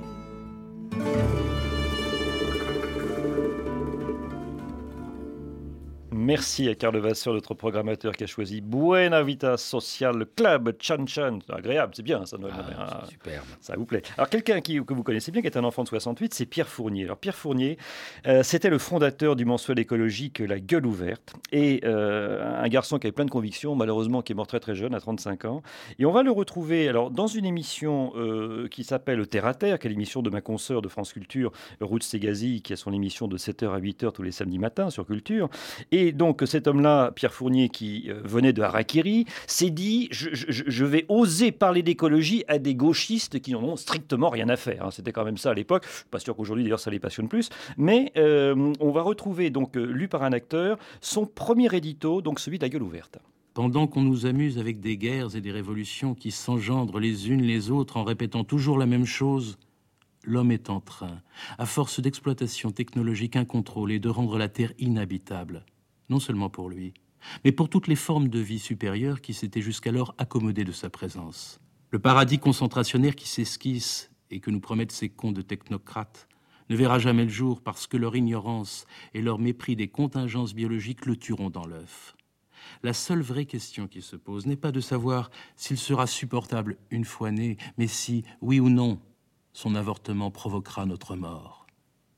Merci à Karl Levasseur, notre programmateur qui a choisi Buena Vita Social Club Chan Chan. C'est agréable, c'est bien ça, Noël. Ah, c'est superbe. Ça vous plaît. Alors quelqu'un qui, que vous connaissez bien, qui est un enfant de soixante-huit, c'est Pierre Fournier. Alors Pierre Fournier, euh, c'était le fondateur du mensuel écologique La Gueule Ouverte et euh, un garçon qui avait plein de convictions, malheureusement qui est mort très très jeune, à trente-cinq ans. Et on va le retrouver alors, dans une émission euh, qui s'appelle Terre à Terre, qui est l'émission de ma consoeur de France Culture, Ruth Segazi, qui a son émission de sept heures à huit heures tous les samedis matins sur Culture. Et donc cet homme-là, Pierre Fournier, qui euh, venait de Harakiri, s'est dit je, je, je vais oser parler d'écologie à des gauchistes qui n'en ont strictement rien à faire. Hein. C'était quand même ça à l'époque. Je ne suis pas sûr qu'aujourd'hui d'ailleurs ça les passionne plus. Mais euh, on va retrouver, donc euh, lu par un acteur, son premier édito, donc celui de La Gueule Ouverte. Pendant qu'on nous amuse avec des guerres et des révolutions qui s'engendrent les unes les autres en répétant toujours la même chose, l'homme est en train, à force d'exploitation technologique incontrôlée, de rendre la Terre inhabitable. Non seulement pour lui, mais pour toutes les formes de vie supérieures qui s'étaient jusqu'alors accommodées de sa présence. Le paradis concentrationnaire qui s'esquisse et que nous promettent ces cons de technocrates ne verra jamais le jour parce que leur ignorance et leur mépris des contingences biologiques le tueront dans l'œuf. La seule vraie question qui se pose n'est pas de savoir s'il sera supportable une fois né, mais si, oui ou non, son avortement provoquera notre mort.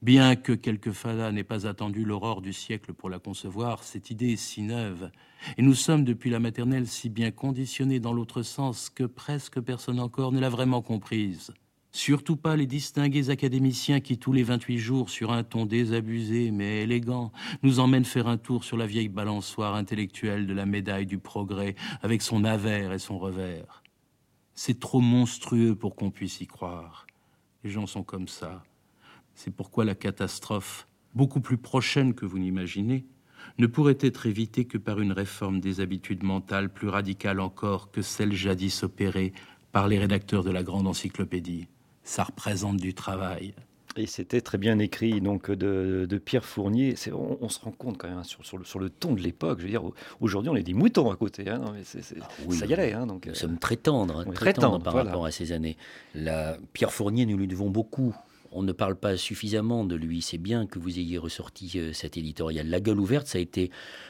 Bien que quelque fada n'ait pas attendu l'aurore du siècle pour la concevoir, cette idée est si neuve, et nous sommes depuis la maternelle si bien conditionnés dans l'autre sens que presque personne encore ne l'a vraiment comprise. Surtout pas les distingués académiciens qui, tous les vingt-huit jours, sur un ton désabusé mais élégant, nous emmènent faire un tour sur la vieille balançoire intellectuelle de la médaille du progrès, avec son avers et son revers. C'est trop monstrueux pour qu'on puisse y croire. Les gens sont comme ça. C'est pourquoi la catastrophe, beaucoup plus prochaine que vous n'imaginez, ne pourrait être évitée que par une réforme des habitudes mentales plus radicale encore que celle jadis opérée par les rédacteurs de la grande encyclopédie. Ça représente du travail. Et c'était très bien écrit donc de, de Pierre Fournier. C'est, on, on se rend compte quand même hein, sur, sur, le, sur le ton de l'époque. Je veux dire, aujourd'hui, on est des moutons à côté. Hein, non, mais c'est, c'est, ah oui, ça y allait. Hein, donc, nous euh, sommes très tendres, hein, très, très tendres tendre, par voilà. rapport à ces années. La, Pierre Fournier, nous lui devons beaucoup. On ne parle pas suffisamment de lui. C'est bien que vous ayez ressorti euh, cet éditorial. La gueule ouverte, ça a été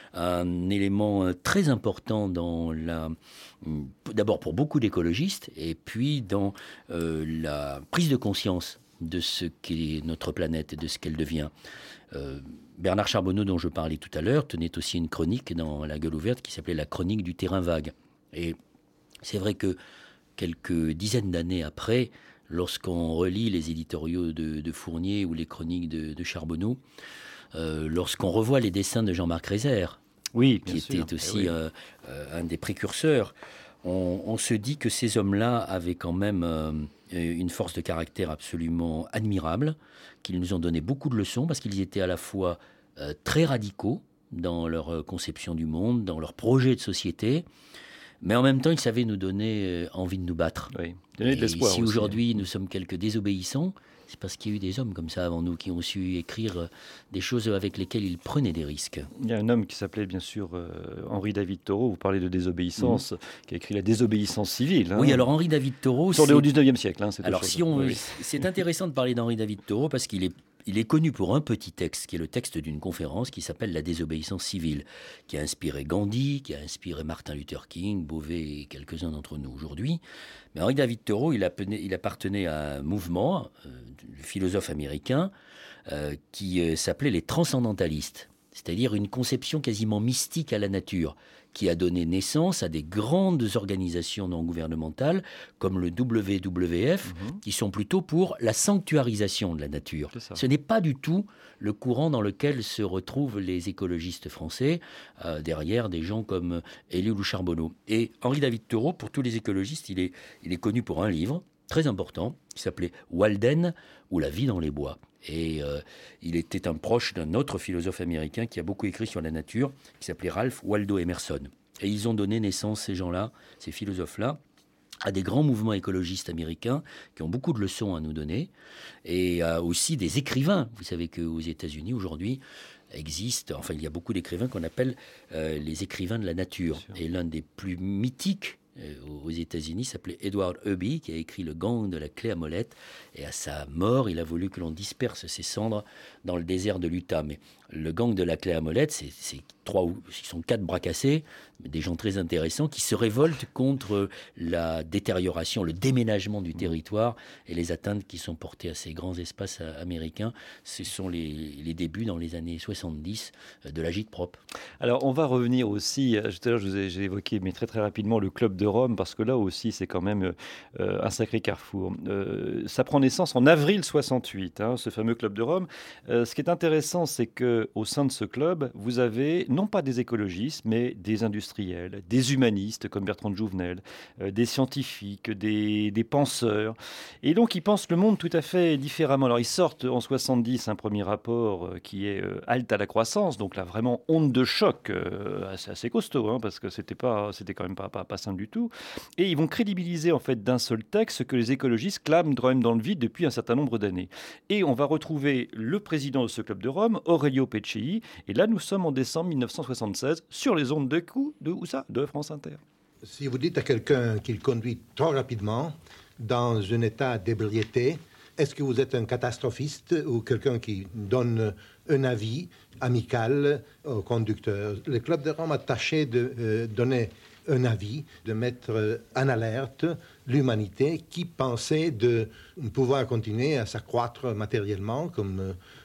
un élément très important dans la, d'abord pour beaucoup d'écologistes, et puis dans euh, la prise de conscience de ce qu'est notre planète et de ce qu'elle devient. Euh, Bernard Charbonneau, dont je parlais tout à l'heure, tenait aussi une chronique dans La Gueule ouverte qui s'appelait La chronique du terrain vague. Et c'est vrai que quelques dizaines d'années après, lorsqu'on relit les éditoriaux de, de Fournier ou les chroniques de, de Charbonneau, euh, lorsqu'on revoit les dessins de Jean-Marc Rézère, oui, qui sûr. était aussi oui. euh, euh, un des précurseurs, on, on se dit que ces hommes-là avaient quand même euh, une force de caractère absolument admirable, qu'ils nous ont donné beaucoup de leçons, parce qu'ils étaient à la fois euh, très radicaux dans leur conception du monde, dans leur projet de société, mais en même temps, ils savaient nous donner euh, envie de nous battre. Oui. Donner de l'espoir si aussi. Aujourd'hui nous sommes quelques désobéissants, c'est parce qu'il y a eu des hommes comme ça avant nous qui ont su écrire des choses avec lesquelles ils prenaient des risques. Il y a un homme qui s'appelait bien sûr euh, Henri David Thoreau, vous parlez de désobéissance, mmh. qui a écrit La désobéissance civile. Hein. Oui, alors Henri David Thoreau... Sur le dix-neuvième siècle. Hein, c'est alors si on, oui. c'est intéressant de parler d'Henri David Thoreau parce qu'il est Il est connu pour un petit texte, qui est le texte d'une conférence qui s'appelle La désobéissance civile, qui a inspiré Gandhi, qui a inspiré Martin Luther King, Beauvais et quelques-uns d'entre nous aujourd'hui. Mais Henri David Thoreau, il, appenait, il appartenait à un mouvement, euh, de philosophes américains, euh, qui euh, s'appelait les transcendantalistes, c'est-à-dire une conception quasiment mystique à la nature, qui a donné naissance à des grandes organisations non gouvernementales comme le W W F, mmh. qui sont plutôt pour la sanctuarisation de la nature. Ce n'est pas du tout le courant dans lequel se retrouvent les écologistes français, euh, derrière des gens comme Ellul ou Charbonneau. Et Henri David Thoreau, pour tous les écologistes, il est, il est connu pour un livre très important qui s'appelait Walden ou La vie dans les bois. Et euh, il était un proche d'un autre philosophe américain qui a beaucoup écrit sur la nature, qui s'appelait Ralph Waldo Emerson. Et ils ont donné naissance, ces gens-là, ces philosophes-là, à des grands mouvements écologistes américains qui ont beaucoup de leçons à nous donner, et euh, aussi des écrivains. Vous savez qu'aux États-Unis, aujourd'hui, existent, enfin il y a beaucoup d'écrivains qu'on appelle euh, les écrivains de la nature. Et l'un des plus mythiques aux États-Unis s'appelait Edward Hubby, qui a écrit Le gang de la clé à molette, et à sa mort, il a voulu que l'on disperse ses cendres dans le désert de l'Utah. Mais le gang de la clé à molette, c'est, c'est trois ou ils sont quatre bras cassés, des gens très intéressants qui se révoltent contre la détérioration, le déménagement du territoire et les atteintes qui sont portées à ces grands espaces américains. Ce sont les, les débuts dans les années soixante-dix de l'agite-prop. Alors on va revenir aussi, tout à l'heure je vous ai, j'ai évoqué mais très très rapidement le club de Rome, parce que là aussi c'est quand même euh, un sacré carrefour. Euh, ça prend naissance en avril soixante-huit, hein, ce fameux club de Rome. Euh, ce qui est intéressant, c'est qu'au sein de ce club, vous avez non pas des écologistes, mais des industriels, des humanistes comme Bertrand de Jouvenel, euh, des scientifiques, des, des penseurs. Et donc ils pensent le monde tout à fait différemment. Alors ils sortent en soixante-dix un premier rapport euh, qui est euh, Halte à la croissance, donc là vraiment onde de choc euh, assez, assez costaud, hein, parce que c'était, pas, c'était quand même pas, pas, pas simple du tout. Et ils vont crédibiliser en fait d'un seul texte ce que les écologistes clament quand même dans le vide depuis un certain nombre d'années. Et on va retrouver le président de ce club de Rome, Aurelio Peccei, et là nous sommes en décembre mille neuf cent soixante-seize sur les ondes de coup de où ça de France Inter. Si vous dites à quelqu'un qu'il conduit trop rapidement dans un état d'ébriété, est-ce que vous êtes un catastrophiste ou quelqu'un qui donne un avis amical au conducteur? Le club de Rome a tâché de euh, donner un avis, de mettre en alerte l'humanité qui pensait de pouvoir continuer à s'accroître matériellement comme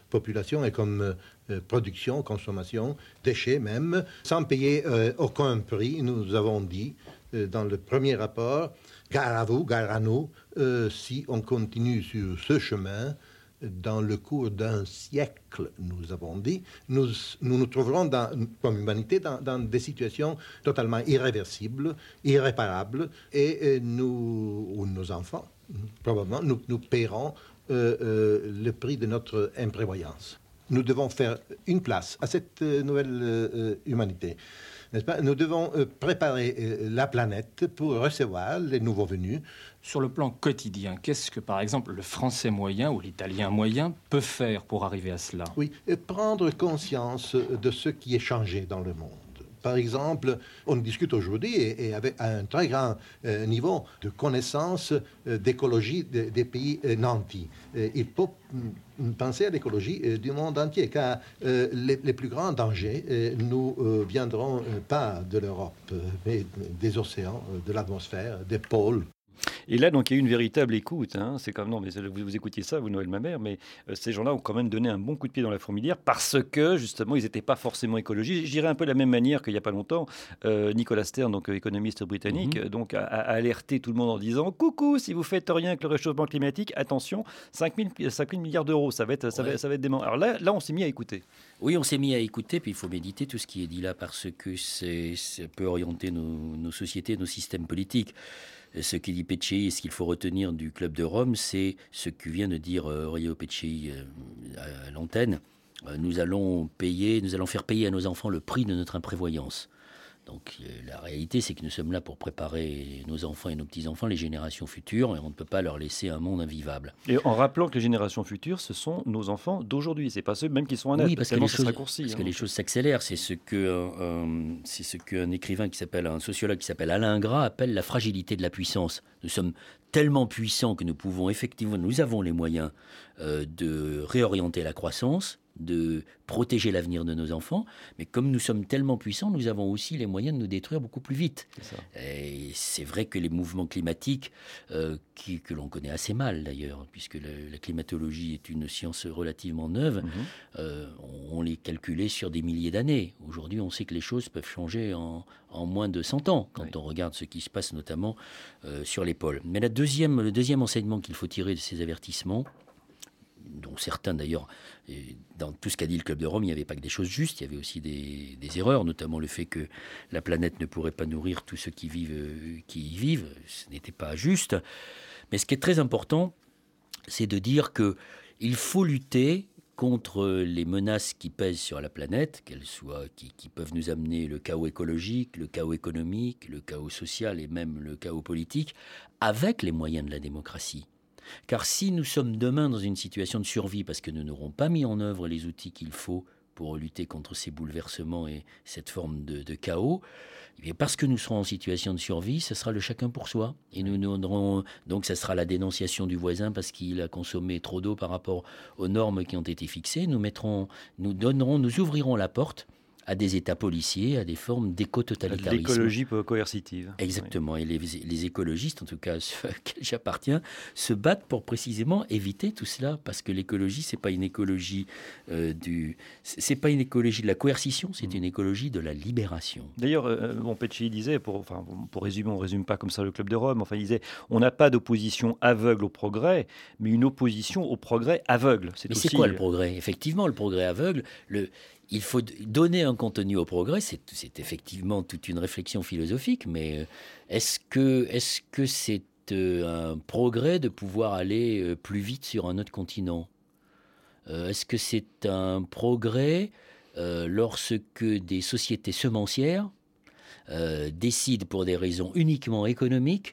population et comme euh, production, consommation, déchets même, sans payer euh, aucun prix. Nous avons dit euh, dans le premier rapport, gare à vous, gare à nous, euh, si on continue sur ce chemin, dans le cours d'un siècle, nous avons dit, nous nous, nous trouverons dans, comme humanité dans, dans des situations totalement irréversibles, irréparables, et, et nous, ou nos enfants, probablement, nous, nous paierons euh, euh, le prix de notre imprévoyance. Nous devons faire une place à cette euh, nouvelle euh, humanité. N'est-ce pas ? Nous devons euh, préparer euh, la planète pour recevoir les nouveaux venus. Sur le plan quotidien, qu'est-ce que, par exemple, le français moyen ou l'italien moyen peut faire pour arriver à cela ? Oui, euh, prendre conscience de ce qui est changé dans le monde. Par exemple, on discute aujourd'hui, et, et avec un très grand euh, niveau de connaissance euh, d'écologie de, des pays euh, nantis. Euh, il faut mm, penser à l'écologie euh, du monde entier, car euh, les, les plus grands dangers euh, nous euh, viendront euh, pas de l'Europe, euh, mais des océans, euh, de l'atmosphère, des pôles. Et là, donc, il y a eu une véritable écoute. Hein. C'est comme, non, mais vous, vous écoutiez ça, vous, Noël Mamère, mais euh, ces gens-là ont quand même donné un bon coup de pied dans la fourmilière parce que, justement, ils n'étaient pas forcément écologistes. Je dirais un peu de la même manière qu'il n'y a pas longtemps, euh, Nicolas Stern, donc économiste britannique, mm-hmm. donc, a, a alerté tout le monde en disant « Coucou, si vous faites rien avec le réchauffement climatique, attention, cinq mille milliards d'euros, ça va être, ça, ouais. va, ça va être dément. » Alors là, là, on s'est mis à écouter. Oui, on s'est mis à écouter, puis il faut méditer tout ce qui est dit là parce que c'est, ça peut orienter nos, nos sociétés, nos systèmes politiques. Ce qu'il dit Pecei et ce qu'il faut retenir du Club de Rome, c'est ce que vient de dire euh, Rio Pecei euh, à l'antenne. Euh, nous allons payer, nous allons faire payer à nos enfants le prix de notre imprévoyance. Donc euh, la réalité, c'est que nous sommes là pour préparer nos enfants et nos petits-enfants, les générations futures, et on ne peut pas leur laisser un monde invivable. Et en rappelant que les générations futures, ce sont nos enfants d'aujourd'hui, c'est pas ceux même qui sont en âge. Oui, parce, que les, choses, raccourci, parce hein. que les choses s'accélèrent. C'est ce que euh, c'est ce qu'un écrivain qui s'appelle, un sociologue qui s'appelle Alain Ingrat appelle la fragilité de la puissance. Nous sommes tellement puissants que nous pouvons effectivement, nous avons les moyens euh, de réorienter la croissance, de protéger l'avenir de nos enfants, mais comme nous sommes tellement puissants, nous avons aussi les moyens de nous détruire beaucoup plus vite. C'est ça. Et c'est vrai que les mouvements climatiques, euh, qui, que l'on connaît assez mal d'ailleurs, puisque le, la climatologie est une science relativement neuve, mm-hmm. euh, on, on les calculait sur des milliers d'années. Aujourd'hui, on sait que les choses peuvent changer en, en moins de cent ans, quand oui. on regarde ce qui se passe notamment euh, sur les pôles. Mais la deuxième, le deuxième enseignement qu'il faut tirer de ces avertissements, dont certains d'ailleurs, dans tout ce qu'a dit le Club de Rome, il n'y avait pas que des choses justes, il y avait aussi des, des erreurs, notamment le fait que la planète ne pourrait pas nourrir tous ceux qui, vivent, qui y vivent, ce n'était pas juste. Mais ce qui est très important, c'est de dire qu'il faut lutter contre les menaces qui pèsent sur la planète, qu'elles soient, qui, qui peuvent nous amener le chaos écologique, le chaos économique, le chaos social et même le chaos politique, avec les moyens de la démocratie. Car si nous sommes demain dans une situation de survie parce que nous n'aurons pas mis en œuvre les outils qu'il faut pour lutter contre ces bouleversements et cette forme de, de chaos, eh bien parce que nous serons en situation de survie, ce sera le chacun pour soi. Et nous nous donnerons, donc ça sera la dénonciation du voisin parce qu'il a consommé trop d'eau par rapport aux normes qui ont été fixées. Nous mettrons, nous donnerons, nous ouvrirons la porte à des États policiers, à des formes d'éco-totalitarisme. L'écologie coercitive. Exactement. Oui. Et les, les écologistes, en tout cas ceux auxquels j'appartiens, se battent pour précisément éviter tout cela, parce que l'écologie, c'est pas une écologie euh, du, c'est pas une écologie de la coercition, c'est mmh. une écologie de la libération. D'ailleurs, euh, bon, Pecei disait, pour, enfin, pour résumer, on résume pas comme ça le Club de Rome. Enfin, il disait, on n'a pas d'opposition aveugle au progrès, mais une opposition au progrès aveugle. C'est mais aussi... c'est quoi le progrès ? Effectivement, le progrès aveugle. Le Il faut donner un contenu au progrès, c'est, c'est effectivement toute une réflexion philosophique, mais est-ce que, est-ce que c'est un progrès de pouvoir aller plus vite sur un autre continent ? Est-ce que c'est un progrès euh, lorsque des sociétés semencières euh, décident pour des raisons uniquement économiques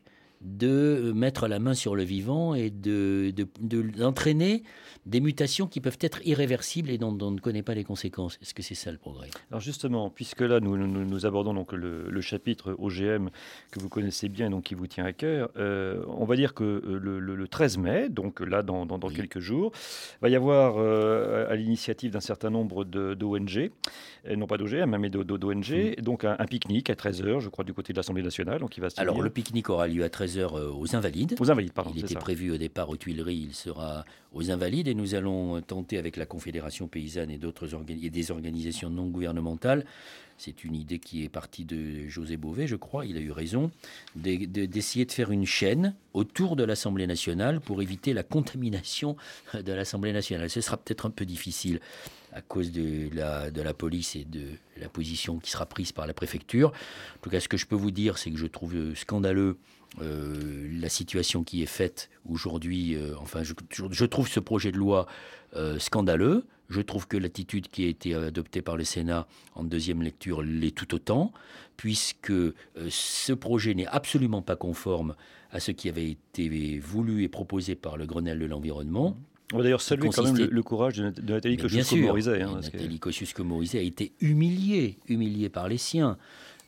de mettre la main sur le vivant et de, de, de, d'entraîner des mutations qui peuvent être irréversibles et dont, dont on ne connaît pas les conséquences. Est-ce que c'est ça le progrès ? Alors justement, puisque là nous, nous, nous abordons donc le, le chapitre O G M que vous connaissez bien et donc qui vous tient à cœur, euh, on va dire que le, le, le treize mai, donc là dans, dans, dans oui. quelques jours, va y avoir euh, à l'initiative d'un certain nombre de, d'O N G, non pas d'O G M mais d'O N G, oui. donc un, un pique-nique à treize heures, je crois, du côté de l'Assemblée nationale. Donc il va se Alors le pique-nique aura lieu à treize heures treize heures aux Invalides. Aux Invalides, pardon. Il était ça. prévu au départ aux Tuileries, il sera aux Invalides et nous allons tenter avec la Confédération paysanne et, d'autres organi- et des organisations non gouvernementales, c'est une idée qui est partie de José Bové, je crois, il a eu raison, de, de, d'essayer de faire une chaîne autour de l'Assemblée nationale pour éviter la contamination de l'Assemblée nationale. Ce sera peut-être un peu difficile à cause de la, de la police et de la position qui sera prise par la préfecture. En tout cas, ce que je peux vous dire, c'est que je trouve scandaleux euh, la situation qui est faite aujourd'hui. Euh, enfin, je, je trouve ce projet de loi euh, scandaleux. Je trouve que l'attitude qui a été adoptée par le Sénat en deuxième lecture l'est tout autant, puisque euh, ce projet n'est absolument pas conforme à ce qui avait été voulu et proposé par le Grenelle de l'environnement. On va d'ailleurs saluer quand même le, le courage de, de Nathalie Kosciusko-Morizet. Hein, Nathalie Kosciusko-Morizet a été humiliée, humiliée par les siens.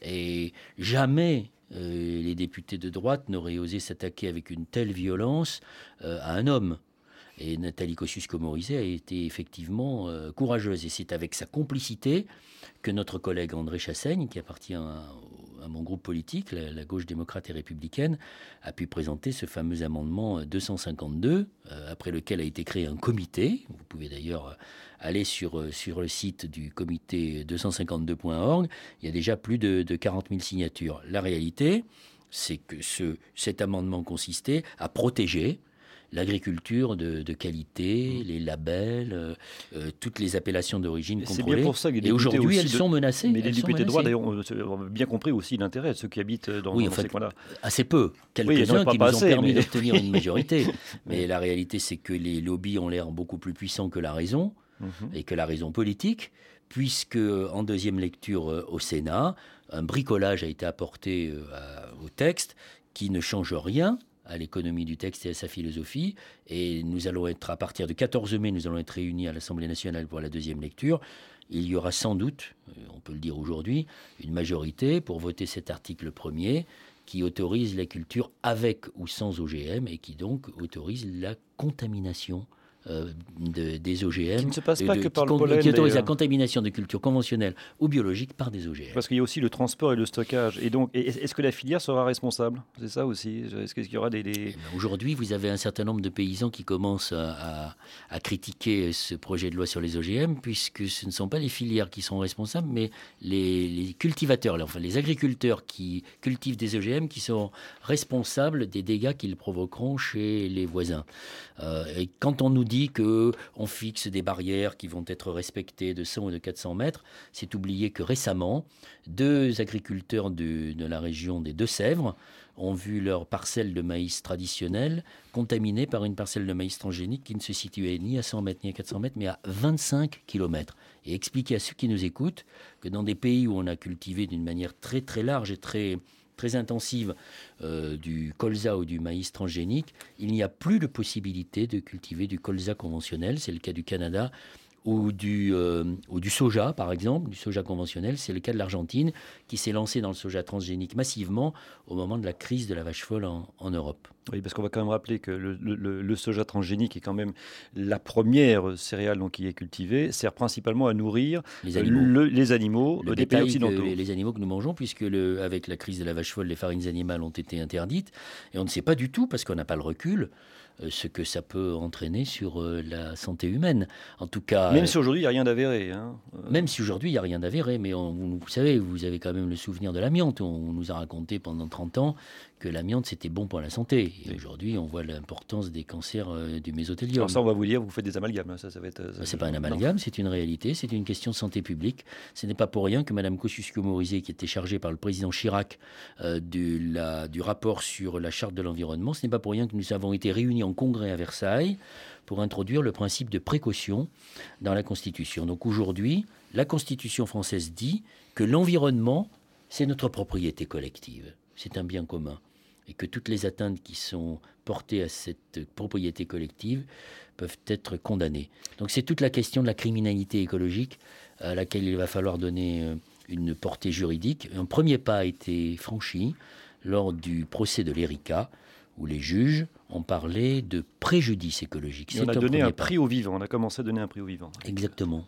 Et jamais euh, les députés de droite n'auraient osé s'attaquer avec une telle violence euh, à un homme. Et Nathalie Kosciusko-Morizet a été effectivement euh, courageuse. Et c'est avec sa complicité que notre collègue André Chassaigne, qui appartient à, à mon groupe politique, la, la gauche démocrate et républicaine, a pu présenter ce fameux amendement deux cent cinquante-deux, euh, après lequel a été créé un comité. Vous pouvez d'ailleurs aller sur, sur le site du comité deux cent cinquante-deux point org. Il y a déjà plus de, de quarante mille signatures. La réalité, c'est que ce, cet amendement consistait à protéger l'agriculture de, de qualité, les labels, euh, euh, toutes les appellations d'origine contrôlée. C'est bien pour ça que les et aujourd'hui, elles de... sont menacées. Mais les elles députés de droite, d'ailleurs, ont bien compris aussi l'intérêt de ceux qui habitent dans, oui, dans en fait, ces coins-là. Assez peu. Quelques-uns oui, qui nous assez, ont permis mais... d'obtenir une majorité. Mais la réalité, c'est que les lobbies ont l'air beaucoup plus puissants que la raison, mm-hmm. et que la raison politique, puisque en deuxième lecture euh, au Sénat, un bricolage a été apporté euh, à, au texte qui ne change rien à l'économie du texte et à sa philosophie. Et nous allons être, à partir du quatorze mai, nous allons être réunis à l'Assemblée nationale pour la deuxième lecture. Il y aura sans doute, on peut le dire aujourd'hui, une majorité pour voter cet article premier qui autorise la culture avec ou sans O G M et qui donc autorise la contamination Euh, de, des O G M, qui ne se passe pas de, que par qui, le pollen, qui autorise mais... la contamination de cultures conventionnelles ou biologiques par des O G M. Parce qu'il y a aussi le transport et le stockage. Et donc, est-ce que la filière sera responsable ? C'est ça aussi. Est-ce qu'il y aura des... des... Eh bien, aujourd'hui, vous avez un certain nombre de paysans qui commencent à, à, à critiquer ce projet de loi sur les O G M, puisque ce ne sont pas les filières qui sont responsables, mais les, les cultivateurs, enfin les agriculteurs qui cultivent des O G M qui sont responsables des dégâts qu'ils provoqueront chez les voisins. Euh, et quand on nous dit qu'on fixe des barrières qui vont être respectées de cent ou de quatre cents mètres, c'est oublier que récemment, deux agriculteurs de, de la région des Deux-Sèvres ont vu leur parcelle de maïs traditionnelle contaminée par une parcelle de maïs transgénique qui ne se situait ni à cent mètres ni à quatre cents mètres, mais à vingt-cinq kilomètres. Et expliquer à ceux qui nous écoutent que dans des pays où on a cultivé d'une manière très très large et très... très intensive euh, du colza ou du maïs transgénique, il n'y a plus de possibilité de cultiver du colza conventionnel, c'est le cas du Canada, ou du, euh, ou du soja, par exemple, du soja conventionnel, c'est le cas de l'Argentine, qui s'est lancée dans le soja transgénique massivement au moment de la crise de la vache folle en, en Europe. Oui, parce qu'on va quand même rappeler que le, le, le soja transgénique est quand même la première céréale donc, qui est cultivée, sert principalement à nourrir les animaux, le, les animaux le des pays occidentaux. Que, les animaux que nous mangeons, puisque le, avec la crise de la vache folle, les farines animales ont été interdites, et on ne sait pas du tout, parce qu'on n'a pas le recul, ce que ça peut entraîner sur euh, la santé humaine. En tout cas... Même si aujourd'hui, il n'y a rien d'avéré. Hein. Euh... Même si aujourd'hui, il n'y a rien d'avéré, mais on, vous savez, vous avez quand même le souvenir de l'amiante. On nous a raconté pendant trente ans que l'amiante, c'était bon pour la santé. Et oui. Aujourd'hui, on voit l'importance des cancers euh, du mésothélium. Alors ça, on va vous dire, vous faites des amalgames. Ça, ça va être, ça... C'est pas un amalgame, non. C'est une réalité, c'est une question de santé publique. Ce n'est pas pour rien que Mme Kosciusko-Morizet, qui était chargée par le président Chirac euh, de la, du rapport sur la charte de l'environnement, ce n'est pas pour rien que nous avons été réunis en congrès à Versailles pour introduire le principe de précaution dans la Constitution. Donc aujourd'hui, la Constitution française dit que l'environnement, c'est notre propriété collective. C'est un bien commun. Et que toutes les atteintes qui sont portées à cette propriété collective peuvent être condamnées. Donc c'est toute la question de la criminalité écologique à laquelle il va falloir donner une portée juridique. Un premier pas a été franchi lors du procès de l'Erika, où les juges ont parlé de préjudice écologique. On a donné un prix au vivant, on a commencé à donner un prix au vivant. Exactement.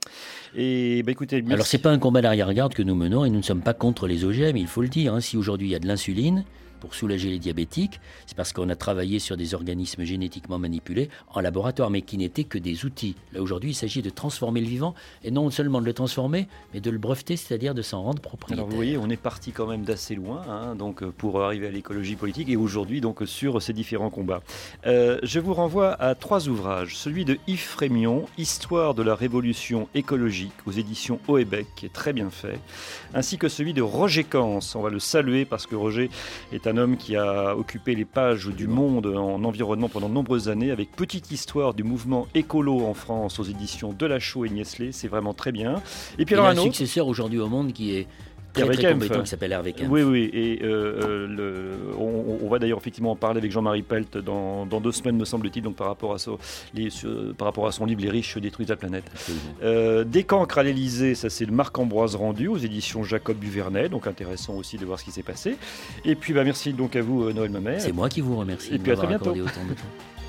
Et bah, écoutez, alors c'est pas un combat d'arrière-garde que nous menons, et nous ne sommes pas contre les O G M, il faut le dire. Hein. Si aujourd'hui il y a de l'insuline, pour soulager les diabétiques, c'est parce qu'on a travaillé sur des organismes génétiquement manipulés en laboratoire, mais qui n'étaient que des outils. Là, aujourd'hui, il s'agit de transformer le vivant, et non seulement de le transformer, mais de le breveter, c'est-à-dire de s'en rendre propriétaire. Alors vous voyez, on est parti quand même d'assez loin, hein, donc, pour arriver à l'écologie politique, et aujourd'hui, donc, sur ces différents combats. Euh, je vous renvoie à trois ouvrages. Celui de Yves Frémion, Histoire de la révolution écologique, aux éditions Hoébec, qui est très bien fait, ainsi que celui de Roger Cans. On va le saluer parce que Roger est un homme qui a occupé les pages du Monde en environnement pendant de nombreuses années, avec Petite histoire du mouvement écolo en France, aux éditions Delachaux et Niestlé. C'est vraiment très bien. Et puis il alors y a un un autre successeur aujourd'hui au Monde qui est très, Hervé très Kempf. compétent, qui s'appelle Hervé Kempf. Oui, oui, et euh, le, on, on va d'ailleurs effectivement en parler avec Jean-Marie Pelt dans, dans deux semaines, me semble-t-il, donc par rapport à, so, les, sur, par rapport à son livre « Les riches détruisent la planète ». Euh, Des cancres à l'Élysée, ça c'est le Marc-Ambroise Rendu, aux éditions Jacob Duvernet, donc intéressant aussi de voir ce qui s'est passé. Et puis bah, merci donc à vous Noël Mamère. C'est moi qui vous remercie. Et puis à très bientôt. Autant de temps.